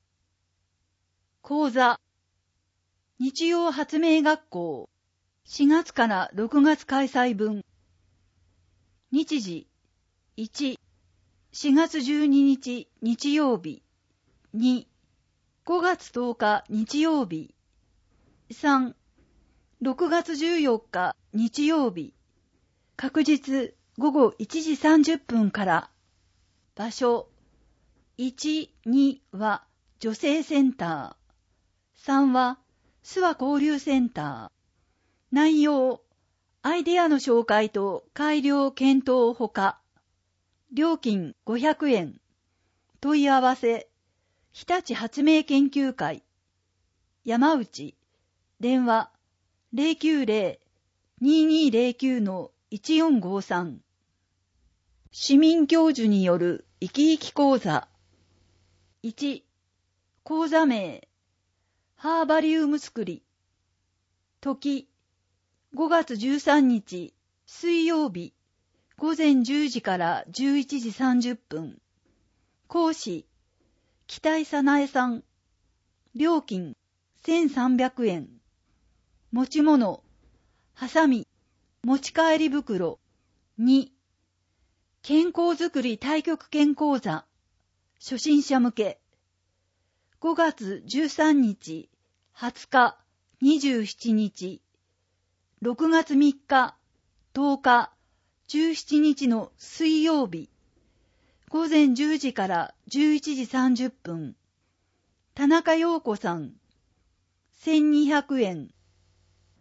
講座。日曜発明学校。4月から6月開催分。日時。1、4月12日日曜日。2、5月10日日曜日。3、6月14日日曜日。確日午後1時30分から。場所。1、2は女性センター。3は諏訪交流センター。内容。アイデアの紹介と改良検討ほか。料金500円。問い合わせ。日立発明研究会。山内。電話。090-2209-1453。市民教授による生き生き講座。1、講座名。ハーバリウム作り。時。5月13日水曜日午前10時から11時30分。講師、北井早苗さん。料金1300円。持ち物、ハサミ、持ち帰り袋。2、健康づくり太極拳講座。初心者向け。5月13日、20日、27日。6月3日、10日、17日の水曜日。午前10時から11時30分。田中陽子さん。1200円。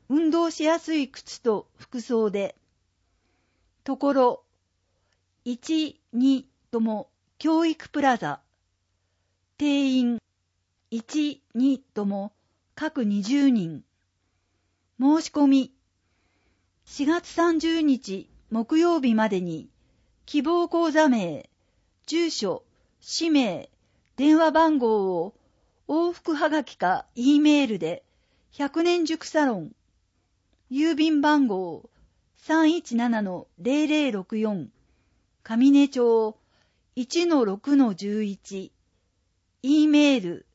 運動しやすい靴と服装で、ところ、1、2とも教育プラザ、定員、1、2とも各20人、申し込み、4月30日木曜日までに、希望講座名、住所、氏名、電話番号を往復はがきか E メールで100年塾サロン、郵便番号 317-0064 上根町 1-6-11 E メール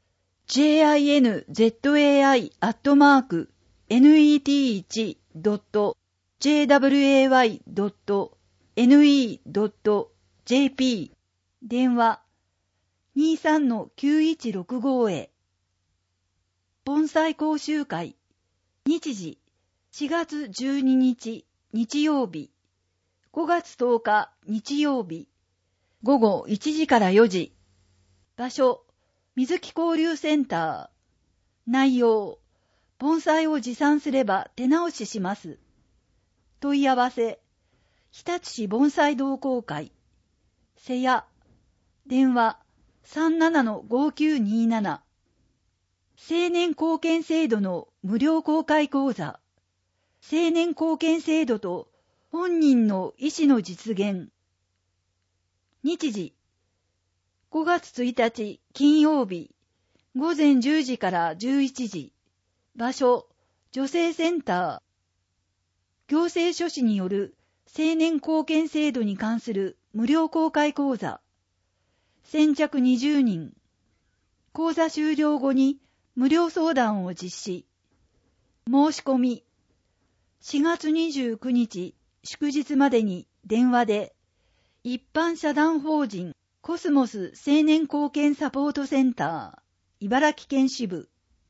jinzai@net.jway.ne.jp 電話 23-9165 へ。盆栽講習会日時4月12日日曜日、5月10日日曜日、午後1時から4時。場所、水木交流センター。内容、盆栽を持参すれば手直しします。問い合わせ、日立市盆栽同好会。瀬谷、電話 37-5927。青年貢献制度の無料公開講座。青年貢献制度と本人の意思の実現。日時、5月1日金曜日、午前10時から11時。場所、女性センター。行政書士による青年貢献制度に関する無料公開講座。先着20人。講座終了後に無料相談を実施。申し込み。4月29日祝日までに電話で、一般社団法人コスモス青年貢献サポートセンター、茨城県支部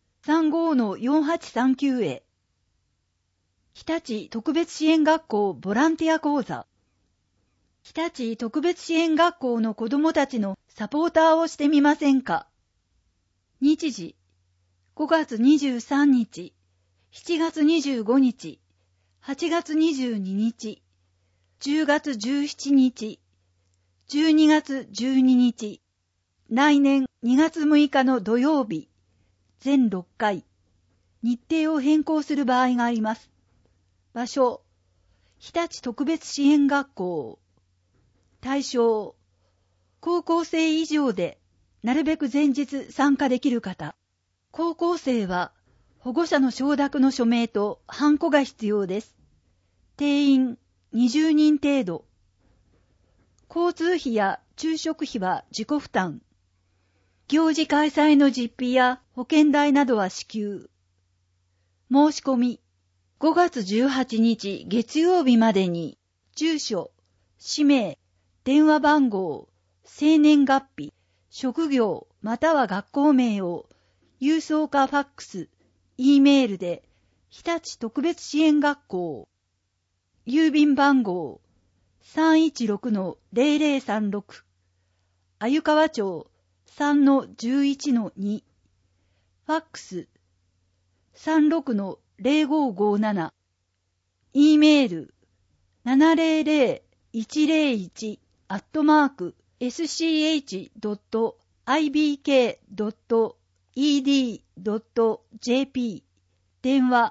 35-4839 へ。日立特別支援学校ボランティア講座。日立特別支援学校の子どもたちのサポーターをしてみませんか。日時、5月23日、7月25日、8月22日、10月17日、12月12日、来年2月6日の土曜日、全6回、日程を変更する場合があります。場所、日立特別支援学校。対象、高校生以上でなるべく前日参加できる方。高校生は保護者の承諾の署名とハンコが必要です。定員20人程度。交通費や昼食費は自己負担。行事開催の実費や保険代などは支給。申し込み、5月18日月曜日までに、住所、氏名、電話番号、生年月日、職業または学校名を郵送かファックス、E メールで日立特別支援学校、郵便番号 316-0036、鮎川町 3-11-2、ファックス 36-0557、E メール 701-101-sk.ibk.ed.jp 電話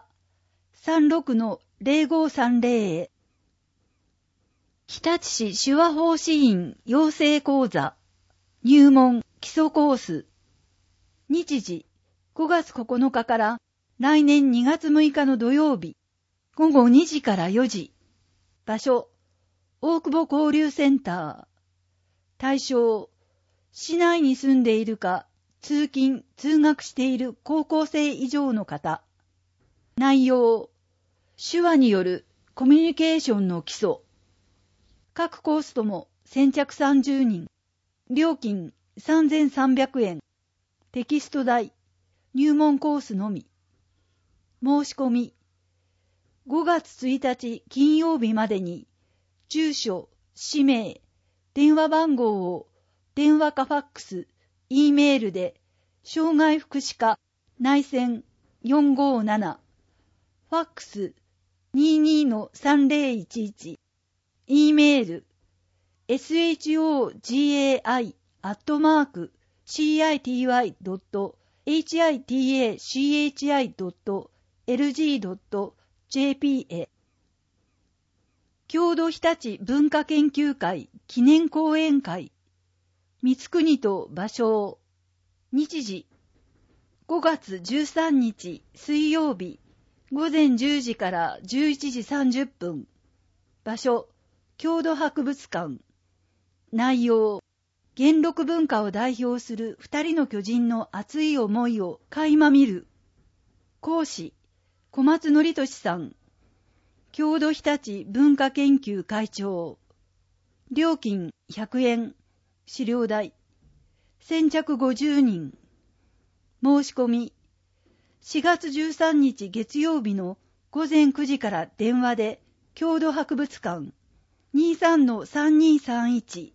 36-0530 へ。日立市手話奉仕員養成講座入門基礎コース。日時5月9日から来年2月6日の土曜日午後2時から4時。場所、大久保交流センター。対象、市内に住んでいるか、通勤・通学している高校生以上の方。内容、手話によるコミュニケーションの基礎。各コースとも先着30人。料金3300円。テキスト代、入門コースのみ。申し込み、5月1日金曜日までに、住所、氏名、電話番号を電話かファックス、E メールで、障害福祉課内線457 ファックス 22-3011、E メール shogai.hitachi.lg.jp へ。郷土日立文化研究会記念講演会、三国と芭蕉。日時5月13日水曜日午前10時から11時30分。場所、郷土博物館。内容、元禄文化を代表する二人の巨人の熱い思いを垣間見る。講師、小松則俊さん。郷土日立文化研究会長。料金100円。資料代。先着50人。申し込み。4月13日月曜日の午前9時から電話で、郷土博物館 23-3231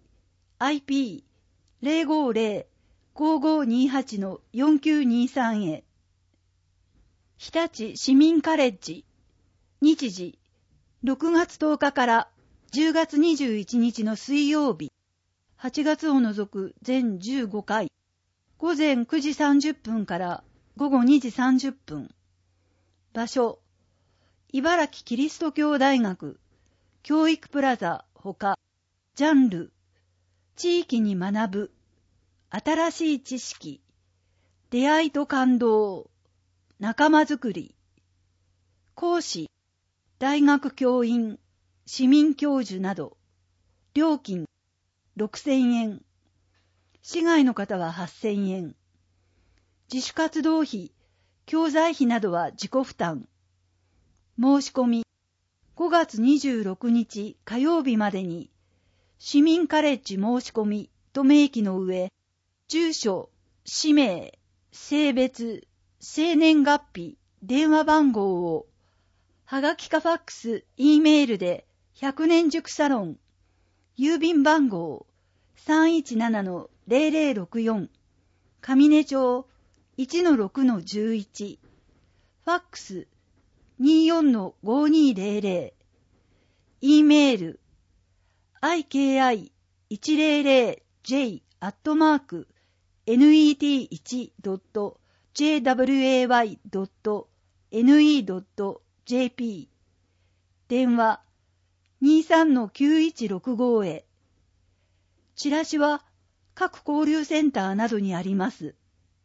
IP-050-5528-4923 へ。日立市民カレッジ。日時6月10日から10月21日の水曜日。8月を除く全15回。午前9時30分から午後2時30分。場所、茨城キリスト教大学、教育プラザほか。ジャンル、地域に学ぶ、新しい知識、出会いと感動、仲間づくり。講師、大学教員、市民教授など。料金、6000円。市外の方は8000円。自主活動費、教材費などは自己負担。申し込み、5月26日火曜日までに、市民カレッジ申し込みと明記の上、住所、氏名、性別、生年月日、電話番号を、はがきかファックス、E メールで100年塾サロン、郵便番号 317-0064、上根町 1-6-11、ファックス 24-5200、E メール iki100-net.jway.ne.jp 電話 23-9165 へ。チラシは各交流センターなどにあります。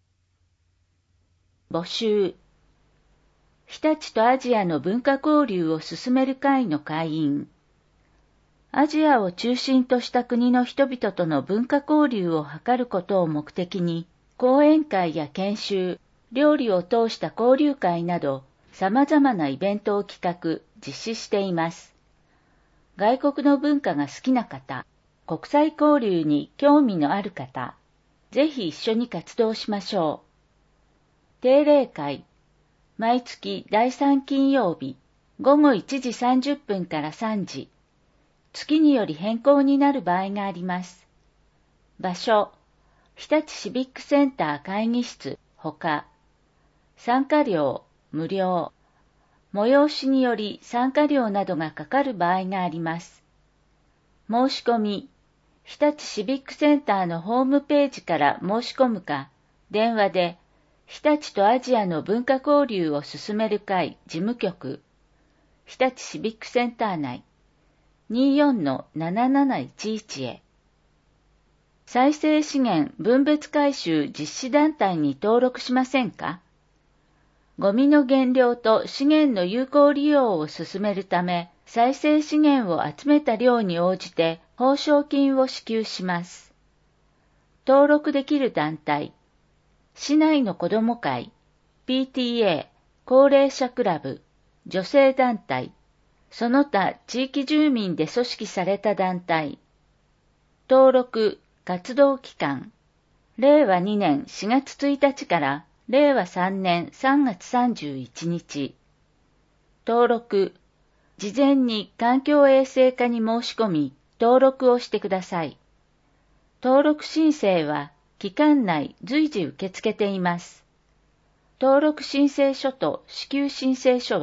募集。日立とアジアの文化交流を進める会の会員。アジアを中心とした国の人々との文化交流を図ることを目的に、講演会や研修、料理を通した交流会など、様々なイベントを企画、実施しています。外国の文化が好きな方、国際交流に興味のある方、ぜひ一緒に活動しましょう。定例会、毎月第3金曜日、午後1時30分から3時、月により変更になる場合があります。場所、日立シビックセンター会議室ほか。参加料、無料。催しにより参加料などがかかる場合があります。申し込み、日立シビックセンターのホームページから申し込むか、電話で、日立とアジアの文化交流を進める会事務局、日立シビックセンター内、24-7711 へ。再生資源分別回収実施団体に登録しませんか？ゴミの減量と資源の有効利用を進めるため、再生資源を集めた量に応じて報奨金を支給します。登録できる団体、市内の子ども会、PTA、高齢者クラブ、女性団体、その他地域住民で組織された団体。登録、活動期間、令和2年4月1日から令和3年3月31日。登録、事前に環境衛生課に申し込み、登録をしてください。登録申請は期間内随時受け付けています。登録申請書と支給申請書は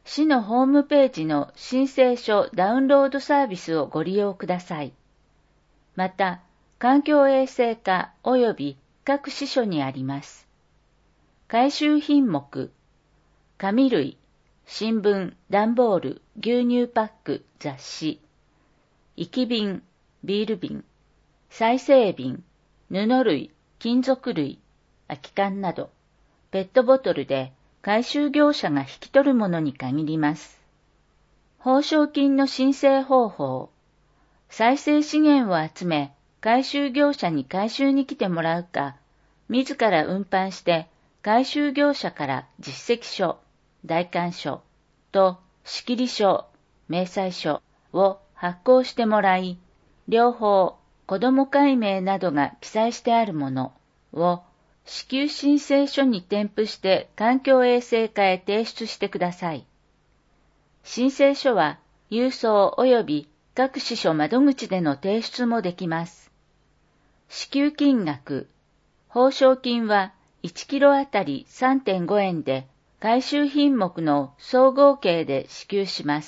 市のホームページの申請書ダウンロードサービスをご利用ください。また、環境衛生課及び各支所にあります。回収品目、紙類、新聞、段ボール、牛乳パック、雑誌、生き瓶、ビール瓶、再生瓶、布類、金属類、空き缶など、ペットボトルで回収業者が引き取るものに限ります。報奨金の申請方法、再生資源を集め、回収業者に回収に来てもらうか、自ら運搬して回収業者から実績書、代管書と仕切り書、明細書を発行してもらい、両方、子ども会名などが記載してあるものを支給申請書に添付して環境衛生課へ提出してください。申請書は郵送及び各支所窓口での提出もできます。支給金額、報奨金は1キロあたり 3.5 円で回収品目の総合計で支給します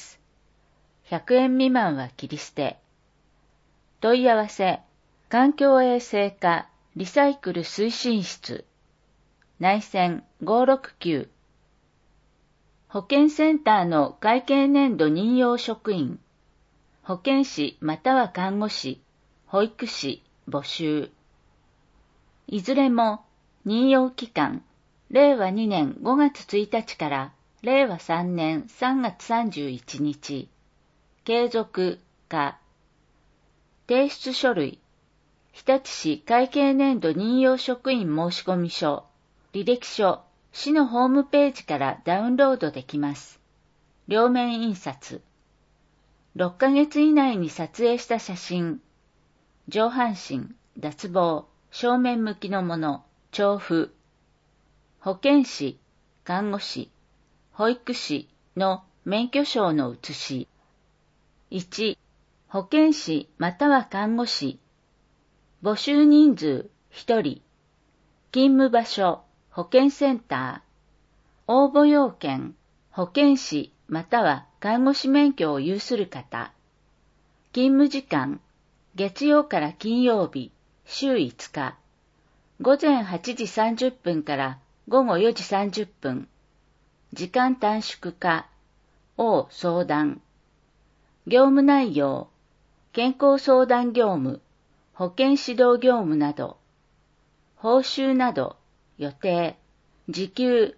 。100円未満は切り捨て。問い合わせ、環境衛生課リサイクル推進室、内線569。保健センターの会計年度任用職員、保健師または看護師、保育士募集。いずれも任用期間、令和2年5月1日から令和3年3月31日。継続か。提出書類、日立市会計年度任用職員申込書、履歴書、市のホームページからダウンロードできます。両面印刷。6ヶ月以内に撮影した写真、上半身、脱帽、正面向きのもの、調布。保健師、看護師、保育士の免許証の写し。1、保健師または看護師。募集人数1人。勤務場所、保健センター。応募要件、保健師または看護師免許を有する方。勤務時間、月曜から金曜日、週5日。午前8時30分から午後4時30分。時間短縮化、相談。業務内容、健康相談業務、保健指導業務など。報酬など、予定、時給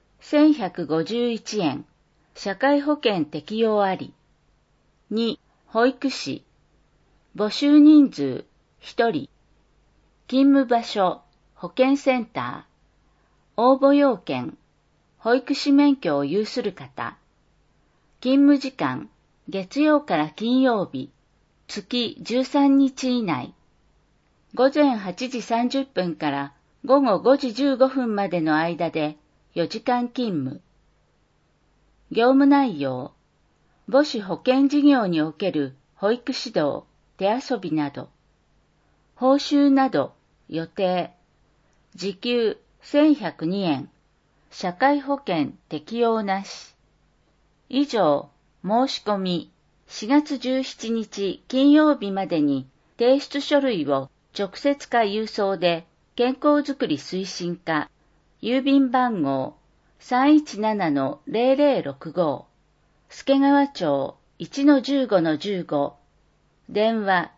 1151円、社会保険適用あり。2、保育士。募集人数1人。勤務場所、保健センター。応募要件、保育士免許を有する方。勤務時間、月曜から金曜日、月13日以内。午前8時30分から午後5時15分までの間で4時間勤務。業務内容、母子保健事業における保育指導、手遊びなど。報酬など、予定、時給1102円、社会保険適用なし。以上、申し込み、4月17日金曜日までに提出書類を直接か郵送で健康づくり推進課、郵便番号 317-0065、助川町 1-15-15、電話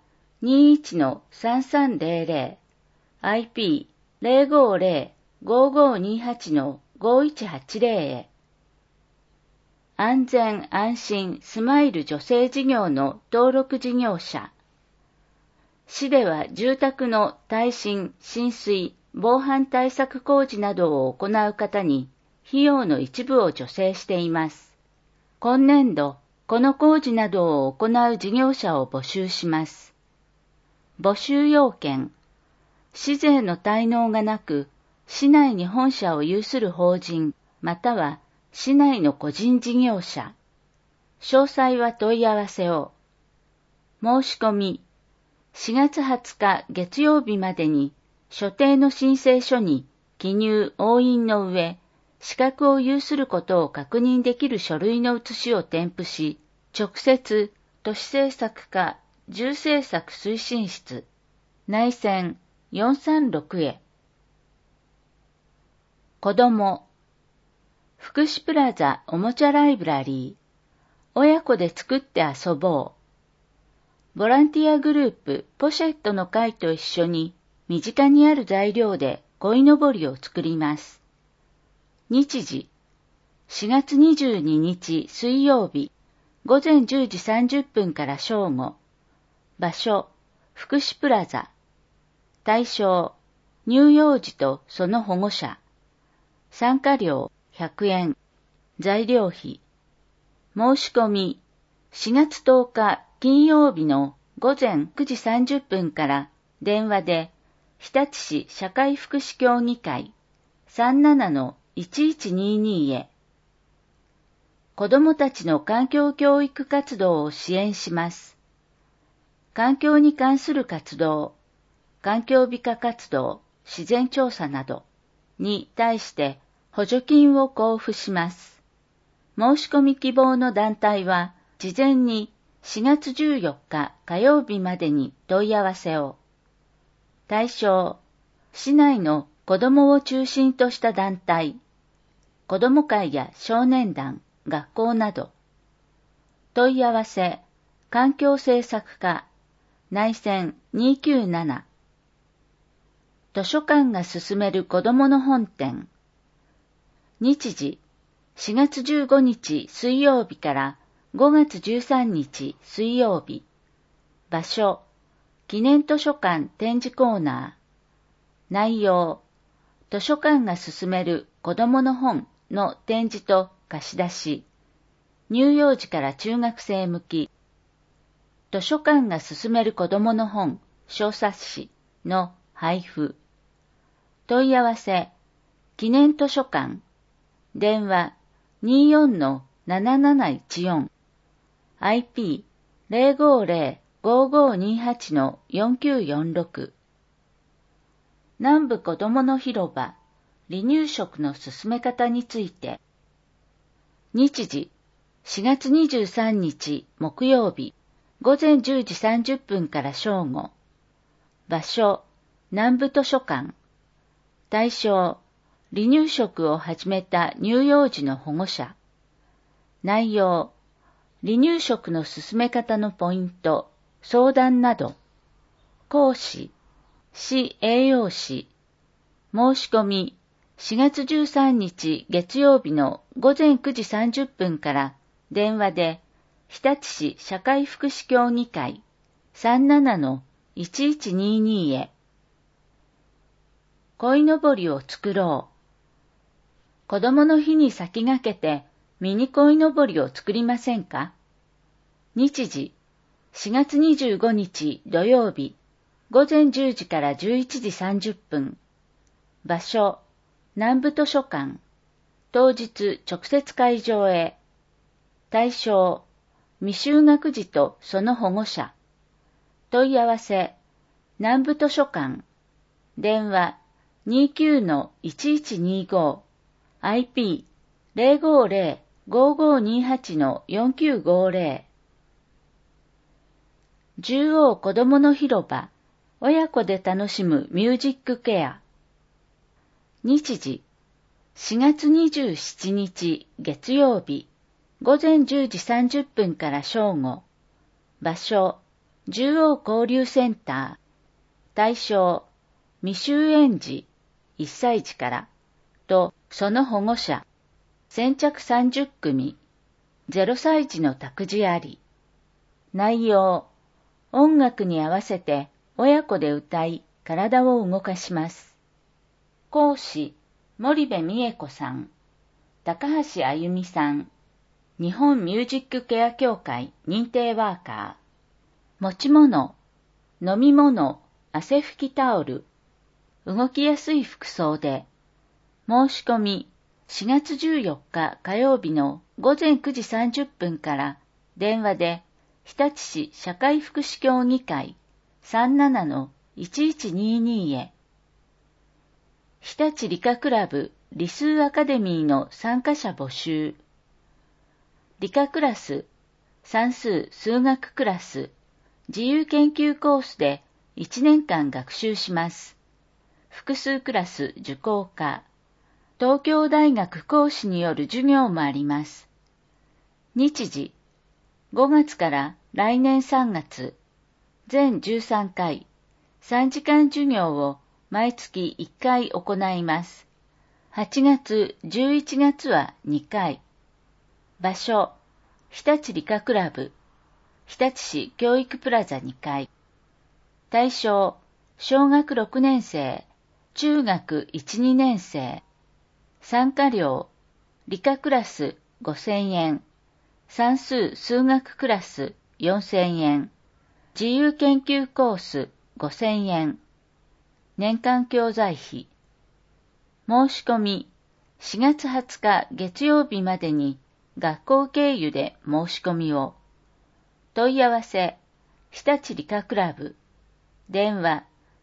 21-3300、IP-050-5528-5180 へ。安全安心スマイル女性事業の登録事業者。市では住宅の耐震、浸水、防犯対策工事などを行う方に費用の一部を助成しています。今年度、この工事などを行う事業者を募集します。募集要件、市税の滞納がなく、市内に本社を有する法人、または市内の個人事業者。詳細は問い合わせを。申し込み、4月20日月曜日までに所定の申請書に記入押印の上、 資格を有することを確認できる書類の写しを添付し、直接、都市政策課住政策推進室、内線436へ。子供、福祉プラザおもちゃライブラリー、親子で作って遊ぼう。ボランティアグループポシェットの会と一緒に身近にある材料で鯉のぼりを作ります。日時、4月22日水曜日、午前10時30分から正午。場所、福祉プラザ。対象、乳幼児とその保護者。参加料100円。材料費。申し込み、4月10日金曜日の午前9時30分から電話で、日立市社会福祉協議会 37-1122 へ。子どもたちの環境教育活動を支援します。環境に関する活動、環境美化活動、自然調査などに対して補助金を交付します。申し込み希望の団体は、事前に4月14日火曜日までに問い合わせを。対象、市内の子どもを中心とした団体、子ども会や少年団、学校など。問い合わせ、環境政策課、内線297。図書館が進める子どもの本展。日時、4月15日水曜日から5月13日水曜日。場所、記念図書館展示コーナー。内容、図書館が進める子どもの本の展示と貸し出し。乳幼児から中学生向き。図書館が進める子どもの本、小冊子の配布。問い合わせ、記念図書館。電話 24-7714 IP-050-5528-4946 南部子どもの広場離乳食の進め方について。日時4月23日木曜日午前10時30分から正午。場所南部図書館。対象離乳食を始めた乳幼児の保護者。内容、離乳食の進め方のポイント、相談など。講師、市栄養士。申し込み、4月13日月曜日の午前9時30分から電話で、日立市社会福祉協議会 37-1122 へ。鯉のぼりを作ろう。子供の日に先駆けてミニ鯉のぼりを作りませんか？日時、4月25日土曜日、午前10時から11時30分。場所、南部図書館。当日直接会場へ。対象、未就学児とその保護者。問い合わせ、南部図書館。電話 29-1125 IP-050-5528-4950 中央子どもの広場親子で楽しむミュージックケア。日時4月27日月曜日午前10時30分から正午。場所中央交流センター。対象未就園児1歳児からとその保護者。先着30組。0歳児の託児あり。内容、音楽に合わせて親子で歌い体を動かします。講師、森部美恵子さん。高橋あゆみさん。日本ミュージックケア協会認定ワーカー。持ち物、飲み物、汗拭きタオル。動きやすい服装で。申し込み、4月14日火曜日の午前9時30分から電話で日立市社会福祉協議会 37-1122 へ。日立理科クラブ理数アカデミーの参加者募集。理科クラス、算数・数学クラス、自由研究コースで1年間学習します。複数クラス受講可。東京大学講師による授業もあります。日時、5月から来年3月、全13回、3時間授業を毎月1回行います。8月、11月は2回。場所、日立理科クラブ、日立市教育プラザ2階。対象、小学6年生、中学1、2年生。参加料、理科クラス5000円、算数・数学クラス4000円、自由研究コース5000円。年間教材費。申し込み、4月20日月曜日までに学校経由で申し込みを。問い合わせ、日立理科クラブ。電話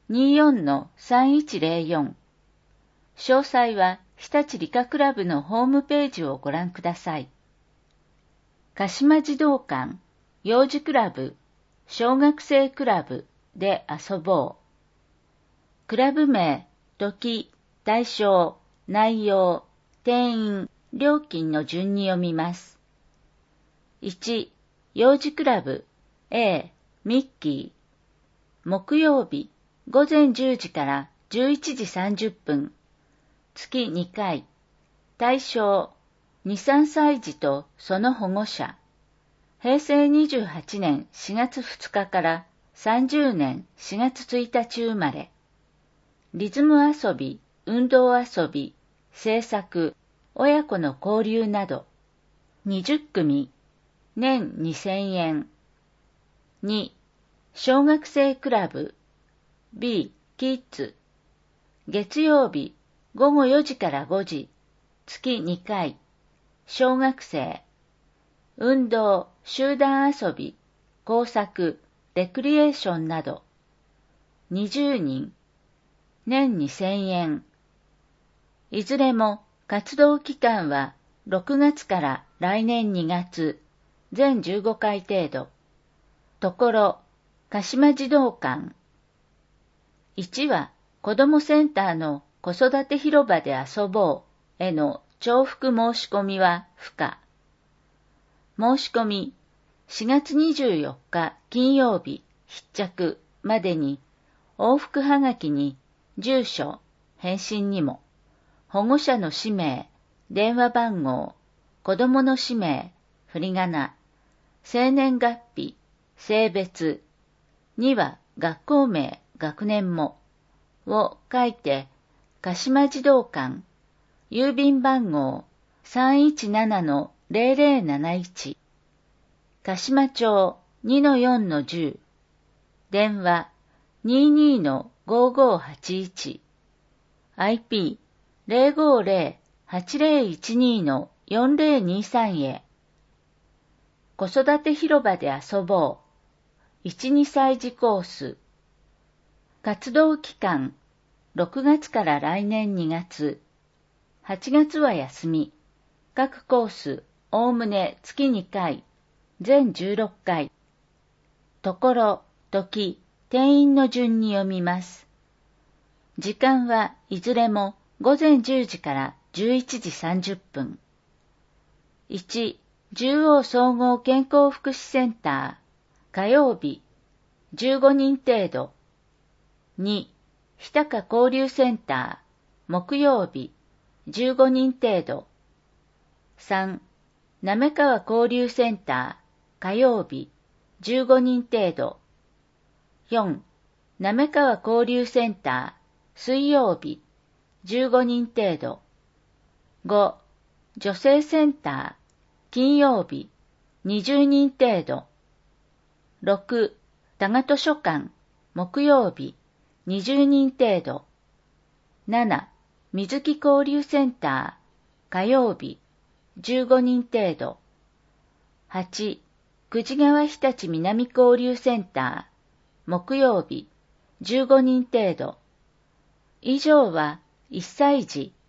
24-3104。詳細は日立理科クラブのホームページをご覧ください。鹿島児童館、幼児クラブ、小学生クラブで遊ぼう。クラブ名、時、対象、内容、定員、料金の順に読みます。1、幼児クラブ、A、ミッキー。木曜日、午前10時から11時30分。月2回。対象、2、3歳児とその保護者。平成28年4月2日から30年4月1日生まれ。リズム遊び、運動遊び、制作、親子の交流など。20組、年2000円。2、小学生クラブ、B、キッズ。月曜日、午後4時から5時、月2回。小学生。運動、集団遊び、工作、レクリエーションなど。20人。年2000円。いずれも活動期間は6月から来年2月、全15回程度。ところ、鹿島児童館。1は子どもセンターの子育て広場で遊ぼうへの重複申し込みは不可。申し込み、4月24日金曜日必着までに往復はがきに住所、返信にも、保護者の氏名、電話番号、子供の氏名、振り仮名、生年月日、性別、2は学校名、学年も、を書いて、鹿島児童館、郵便番号 317-0071、鹿島町 2-4-10、電話 22-5581、IP 050-8012-4023へ。子育て広場で遊ぼう。1、2歳児コース。活動期間、6月から来年2月。8月は休み。各コース、おおむね月2回。全16回。ところ、時、定員の順に読みます。時間はいずれも午前10時から11時30分。1、中央総合健康福祉センター、火曜日、15人程度。2、日高交流センター、木曜日、15人程度。3、滑川交流センター、火曜日、15人程度。4、滑川交流センター、水曜日、15人程度。5、女性センター、金曜日、20人程度。6、多賀図書館、木曜日、20人程度。7、水木交流センター、火曜日、15人程度。8、久慈川日立南交流センター、木曜日、15人程度。以上は1歳児、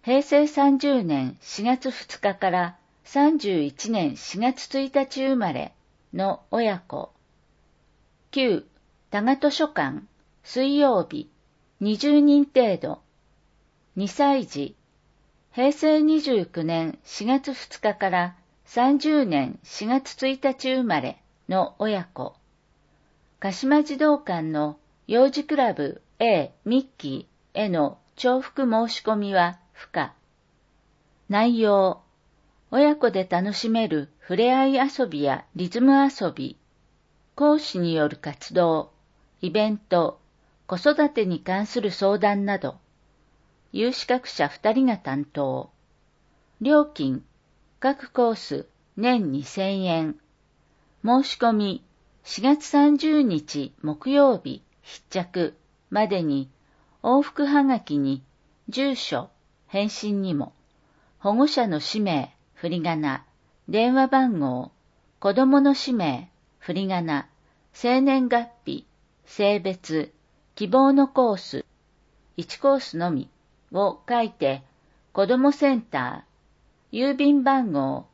平成30年4月2日から31年4月1日生まれの親子。9、多賀図書館、水曜日、20人程度。2歳児、平成29年4月2日から30年4月1日生まれの親子。鹿島児童館の幼児クラブ A ミッキーへの重複申し込みは不可。内容、親子で楽しめるふれあい遊びやリズム遊び、講師による活動、イベント、子育てに関する相談など、有資格者2人が担当。料金、各コース年2000円。申し込み、4月30日木曜日必着までに、往復はがきに、住所、返信にも、保護者の氏名、振り仮名、電話番号、子供の氏名、振り仮名、生年月日、性別、希望のコース、1コースのみを書いて、子どもセンター、郵便番号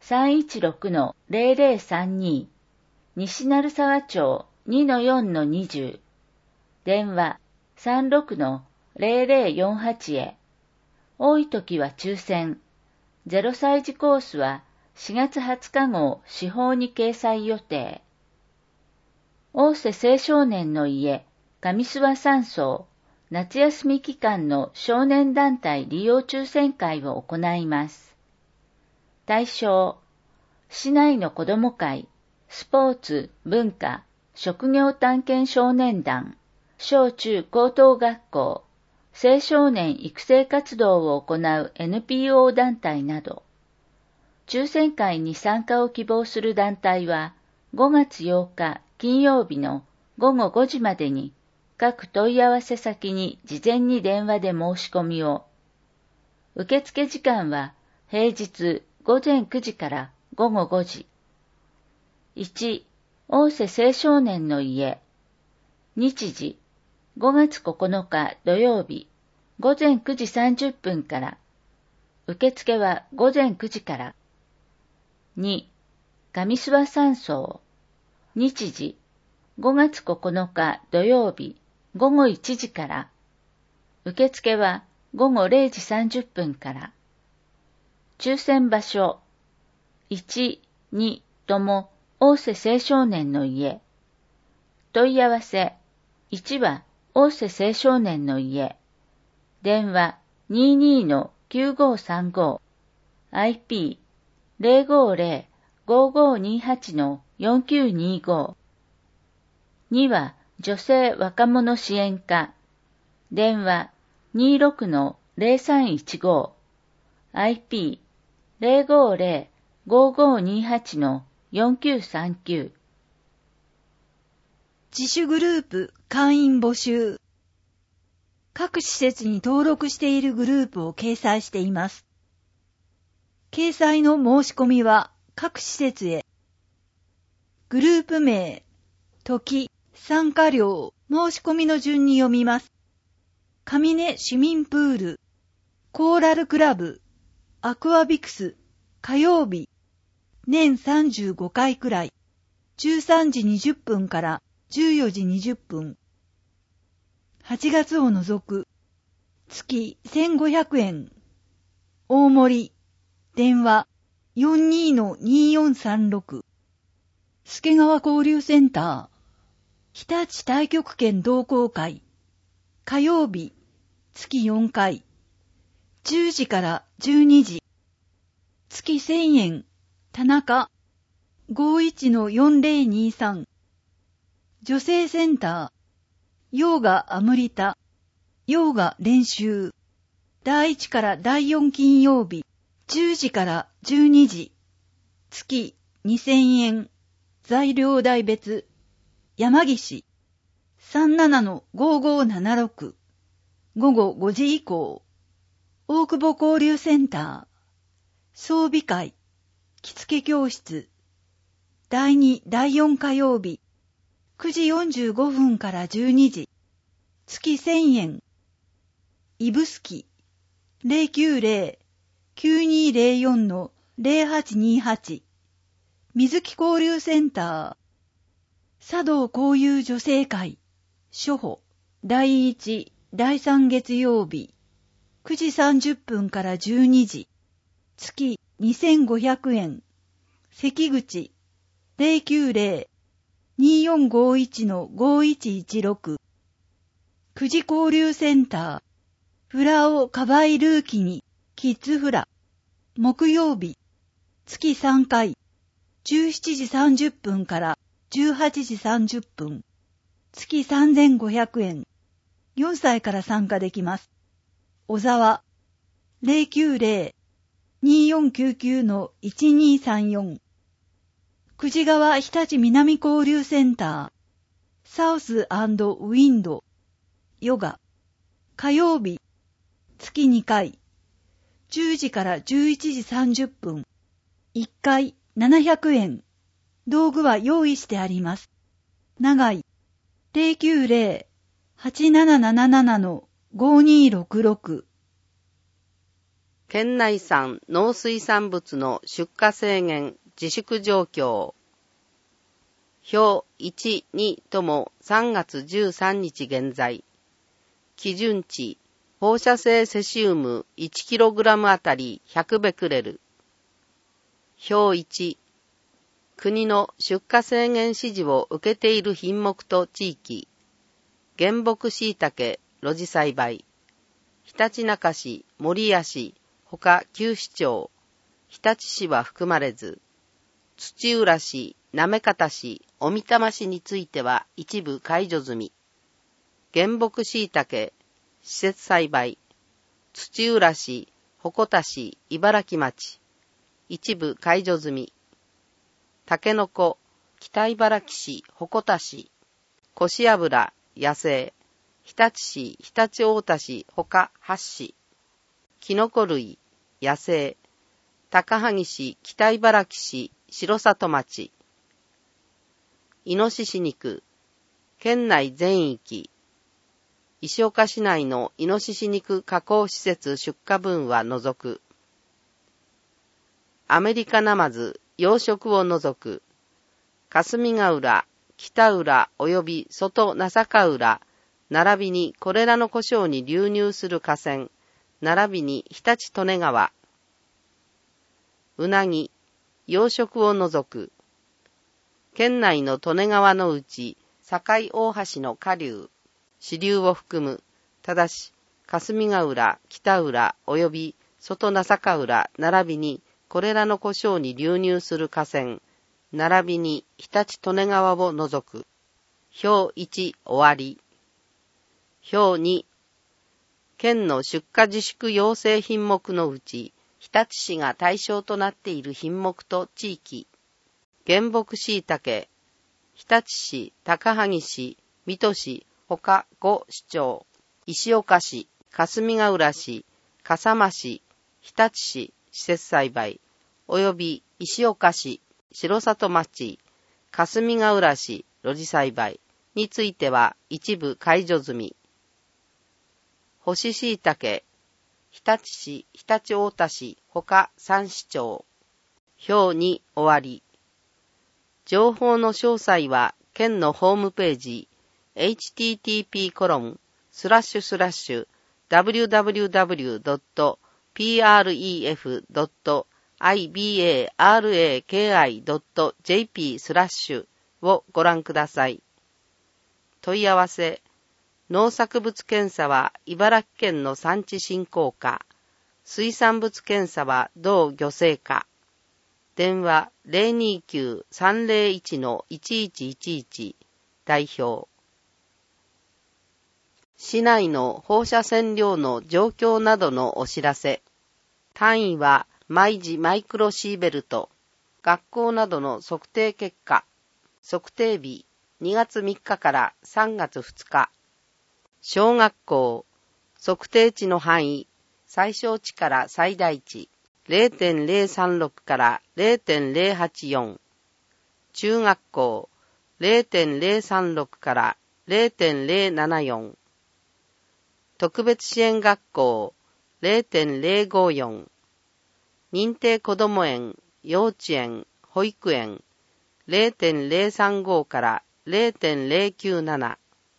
316-0032、西鳴沢町 2-4-20、電話 36-0048 へ。多い時は抽選。0歳児コースは4月20日号司法に掲載予定。大瀬青少年の家、上諏訪山荘、夏休み期間の少年団体利用抽選会を行います。対象、市内の子ども会、スポーツ、文化、職業探検少年団、小中高等学校、青少年育成活動を行う NPO 団体など、抽選会に参加を希望する団体は、5月8日金曜日の午後5時までに、各問い合わせ先に事前に電話で申し込みを。受付時間は平日午前9時から午後5時。1、大瀬青少年の家。日時、5月9日土曜日、午前9時30分から。受付は午前9時から。2、上諏訪山荘。日時、5月9日土曜日、午後1時から。受付は午後0時30分から。抽選場所、1、2とも大瀬青少年の家。問い合わせ、1は大瀬青少年の家。電話 22-9535、IP 050-5528-4925。2は女性若者支援課。電話 26-0315、IP 050-5528-4939。 自主グループ会員募集。各施設に登録しているグループを掲載しています。掲載の申し込みは各施設へ。グループ名、時、参加料、申し込みの順に読みます。上根市民プール、コーラルクラブ、アクアビクス、火曜日、年35回くらい、13時20分から14時20分。8月を除く、月1500円。大森、電話 42-2436。助川交流センター、日立太極拳同好会。火曜日、月4回。10時から12時。月1000円。田中。51-4023。女性センター。ヨーガアムリタ。ヨーガ練習。第1から第4金曜日。10時から12時。月2000円。材料代別。山岸。37-5576。午後5時以降。大久保交流センター。装備会。着付け教室。第2、第4火曜日。9時45分から12時。月1000円。指宿。 090-9204-0828 水木交流センター茶道交友女性会初歩第1、第3月曜日9時30分から12時月2500円関口090-2451-5116 9時交流センターフラオカバイルーキニキッズフラ木曜日月3回17時30分から18時30分月3500円4歳から参加できます。小沢 090-2499-1234 久慈川日立南交流センターサウス&ウィンドヨガ火曜日月2回10時から11時30分1回700円道具は用意してあります。長井 090-8777-5266 県内産農水産物の出荷制限自粛状況。表1、2とも3月13日現在。基準値、放射性セシウム 1kg あたり100ベクレル。表1、国の出荷制限指示を受けている品目と地域。原木椎茸、露地栽培。ひたちなか市、守谷市、他9市町。日立市は含まれず。土浦市、行方市、小美玉市については一部解除済み。原木椎茸、施設栽培。土浦市、鉾田市、茨城町。一部解除済み。タケノコ、北茨城市、鉾田市。こし油、野生。日立市、常陸太田市、他8市。キノコ類、野生。高萩市、北茨城市、城里町。イノシシ肉、県内全域。石岡市内のイノシシ肉加工施設出荷分は除く。アメリカナマズ、養殖を除く。霞ヶ浦、北浦及び外中浦、並びにこれらの湖沼に流入する河川、並びに日立利根川。うなぎ、養殖を除く。県内の利根川のうち、境大橋の下流、支流を含む、ただし、霞ヶ浦、北浦及び外中浦、並びにこれらの湖沼に流入する河川、並びに日立利根川を除く。表1終わり。表2、県の出荷自粛要請品目のうち、日立市が対象となっている品目と地域。原木椎茸、日立市、高萩市、水戸市、他5市町。石岡市、霞ヶ浦市、笠間市、日立市、施設栽培、及び石岡市、城里町、霞ヶ浦市、露地栽培については一部解除済み。干し椎茸、日立市、常陸太田市、他3市町。表2終わり。情報の詳細は県のホームページ http://www.pref.ibaraki.jp/ をご覧ください。問い合わせ、農作物検査は茨城県の産地振興課、水産物検査は同漁政課。電話 029-301-1111 代表。市内の放射線量の状況などのお知らせ。単位は毎時マイクロシーベルト。学校などの測定結果。測定日2月3日から3月2日。小学校。測定値の範囲。最小値から最大値。0.036 から 0.084。中学校 0.036 から 0.074。特別支援学校 0.054 認定こども園、幼稚園、保育園 0.035 から 0.097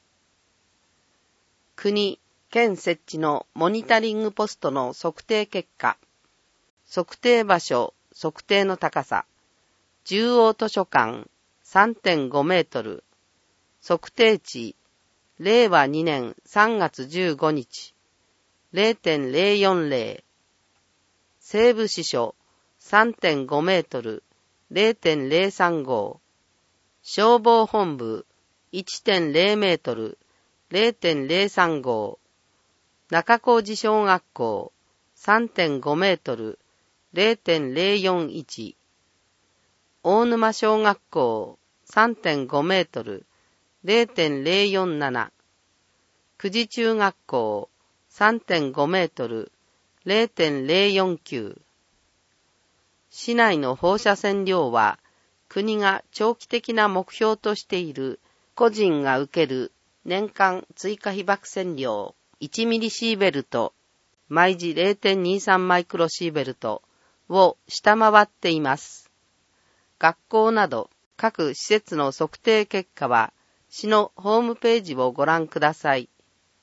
国、県設置のモニタリングポストの測定結果、測定場所、測定の高さ、中央図書館 3.5 メートル、測定値、令和2年3月15日、0.040、西部支所 3.5 メートル、0.035、消防本部 1.0 メートル、0.035、中小路小学校 3.5 メートル、0.041、大沼小学校 3.5 メートル、0.047、久慈中学校 3.5 メートル、0.049。市内の放射線量は、国が長期的な目標としている個人が受ける年間追加被曝線量1ミリシーベルト、毎時 0.23 マイクロシーベルトを下回っています。学校など各施設の測定結果は、市のホームページをご覧ください。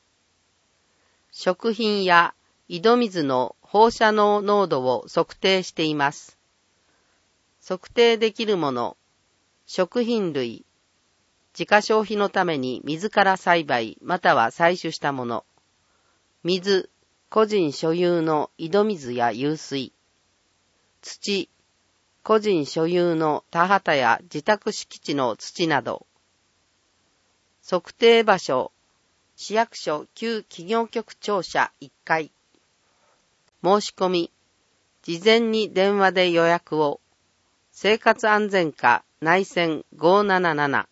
食品や井戸水の放射能濃度を測定しています。測定できるもの、食品類、自家消費のために自ら栽培または採取したもの、水、個人所有の井戸水や湧水、土、個人所有の田畑や自宅敷地の土など、測定場所、市役所旧企業局庁舎1階。申し込み、事前に電話で予約を。生活安全課内線577。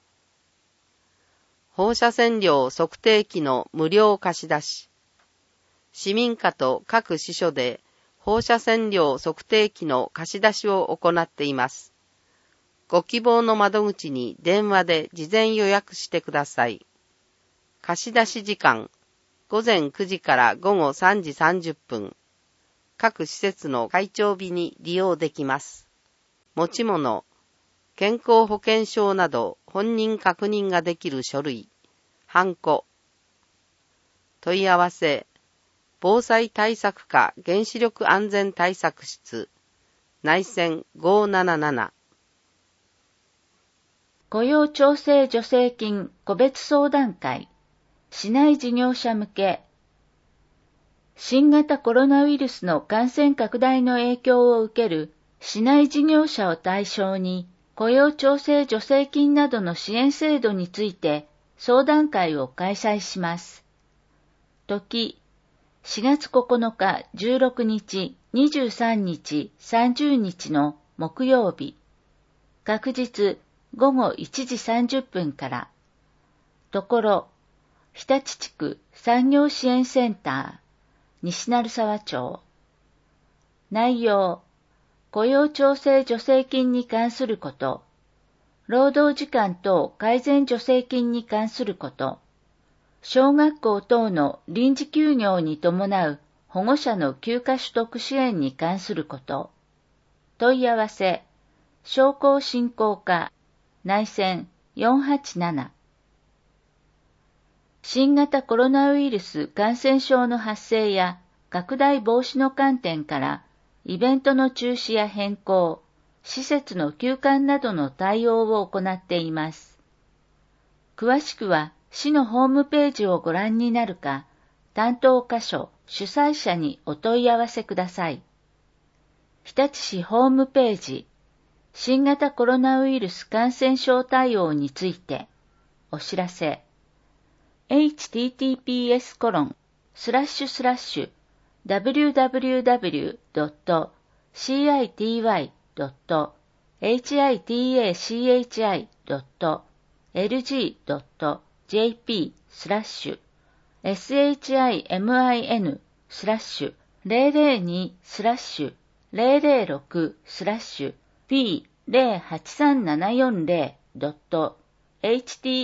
放射線量測定器の無料貸し出し。市民課と各支所で放射線量測定器の貸し出しを行っています。ご希望の窓口に電話で事前予約してください。貸し出し時間、午前9時から午後3時30分。各施設の開帳日に利用できます。持ち物、健康保険証など本人確認ができる書類、ハンコ。問い合わせ、防災対策課原子力安全対策室、内線577。 雇用調整助成金個別相談会、市内事業者向け、新型コロナウイルスの感染拡大の影響を受ける市内事業者を対象に雇用調整助成金などの支援制度について相談会を開催します。時、4月9日、16日、23日、30日の木曜日。確日午後1時30分から。ところ、日立地区産業支援センター、西成沢町。内容、雇用調整助成金に関すること、労働時間等改善助成金に関すること、小学校等の臨時休業に伴う保護者の休暇取得支援に関すること、問い合わせ、商工振興課、内線487。新型コロナウイルス感染症の発生や拡大防止の観点から、イベントの中止や変更、施設の休館などの対応を行っています。詳しくは市のホームページをご覧になるか、担当箇所、主催者にお問い合わせください。日立市ホームページ、新型コロナウイルス感染症対応について、お知ら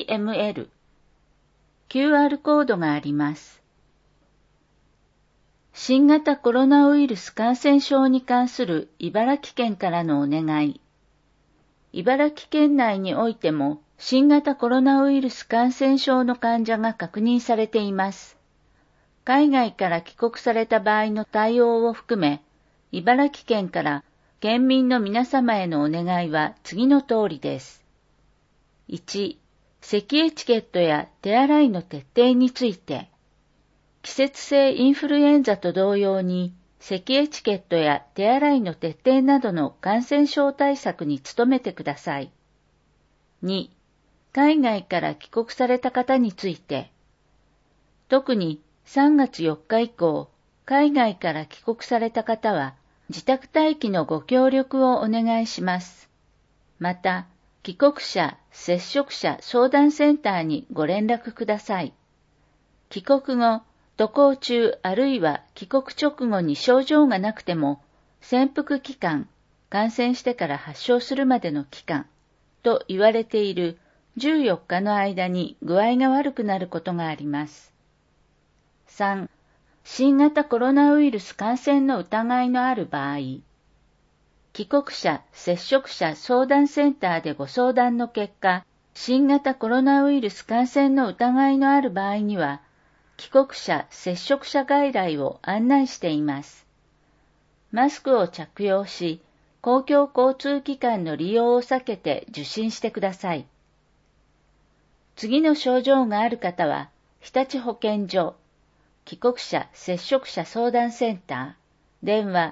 せ、https://www.citvy.htmin/002/p08374.html QR コードがあります。 新型コロナウイルス感染症に関する茨城県からのお願い。茨城県内においても新型コロナウイルス感染症の患者が確認されています。海外から帰国された場合の対応を含め、茨城県から県民の皆様へのお願いは次の通りです。1、咳エチケットや手洗いの徹底について、季節性インフルエンザと同様に、咳エチケットや手洗いの徹底などの感染症対策に努めてください。2、海外から帰国された方について、特に3月4日以降、海外から帰国された方は、自宅待機のご協力をお願いします。また、帰国者、接触者相談センターにご連絡ください。帰国後、渡航中あるいは帰国直後に症状がなくても、潜伏期間、感染してから発症するまでの期間と言われている14日の間に具合が悪くなることがあります。3、新型コロナウイルス感染の疑いのある場合、帰国者、接触者相談センターでご相談の結果、新型コロナウイルス感染の疑いのある場合には、帰国者、接触者外来を案内しています。マスクを着用し、公共交通機関の利用を避けて受診してください。次の症状がある方は、日立保健所、帰国者・接触者相談センター、電話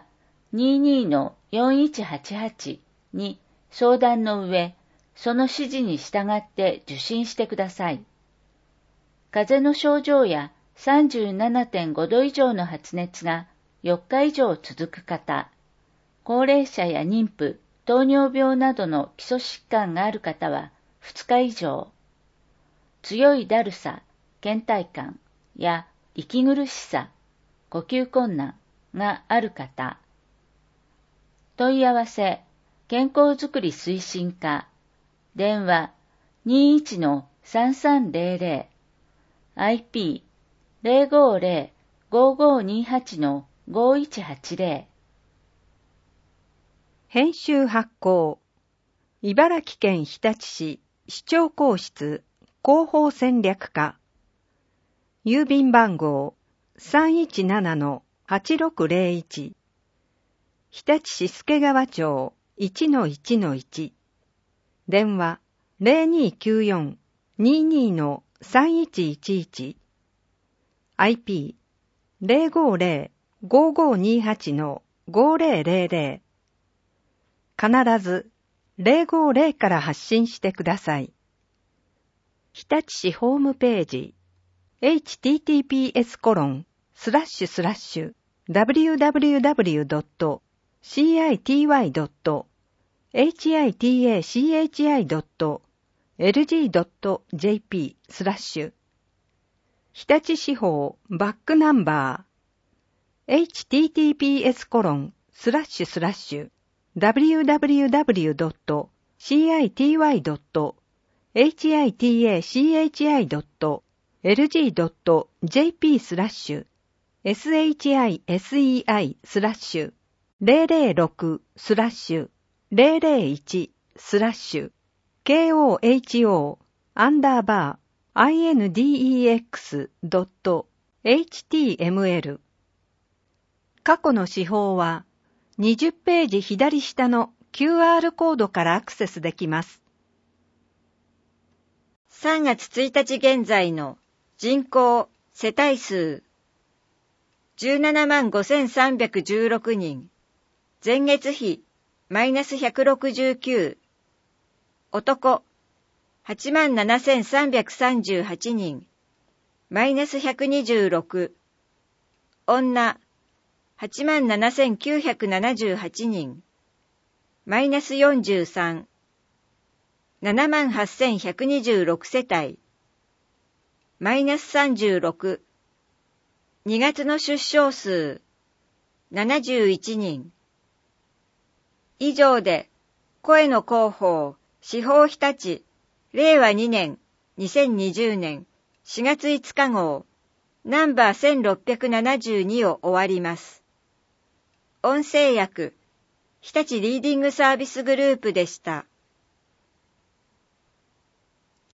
22-4188 に相談の上、その指示に従って受診してください。風邪の症状や 37.5 度以上の発熱が4日以上続く方、高齢者や妊婦、糖尿病などの基礎疾患がある方は2日以上、強いだるさ、倦怠感や息苦しさ、呼吸困難がある方、問い合わせ、健康づくり推進課、電話 21-3300 IP050-5528-5180 編集発行茨城県日立市市長公室広報戦略課郵便番号 317-8601 日立市助川町 1-1-1 電話 0294-22-3111 IP 050-5528-5000 必ず050から発信してください。日立市ホームページ https://www.hitach.lg.jp/ 日立市法バックナンバー https://www.CITY.HITACHIA.006/001/KOHO_INDEX.html 過去の司法は20ページ左下の QR コードからアクセスできます。 3月1日現在の人口世帯数 175,316 人、前月比マイナス169、男 87,338 人、マイナス126、女 87,978 人、マイナス43、78,126 世帯、マイナス36、2月の出生数、71人。以上で、声の広報、司法日立、令和2年、2020年4月5日号、 ナンバー1672を終わります。音声訳、日立リーディングサービスグループでした。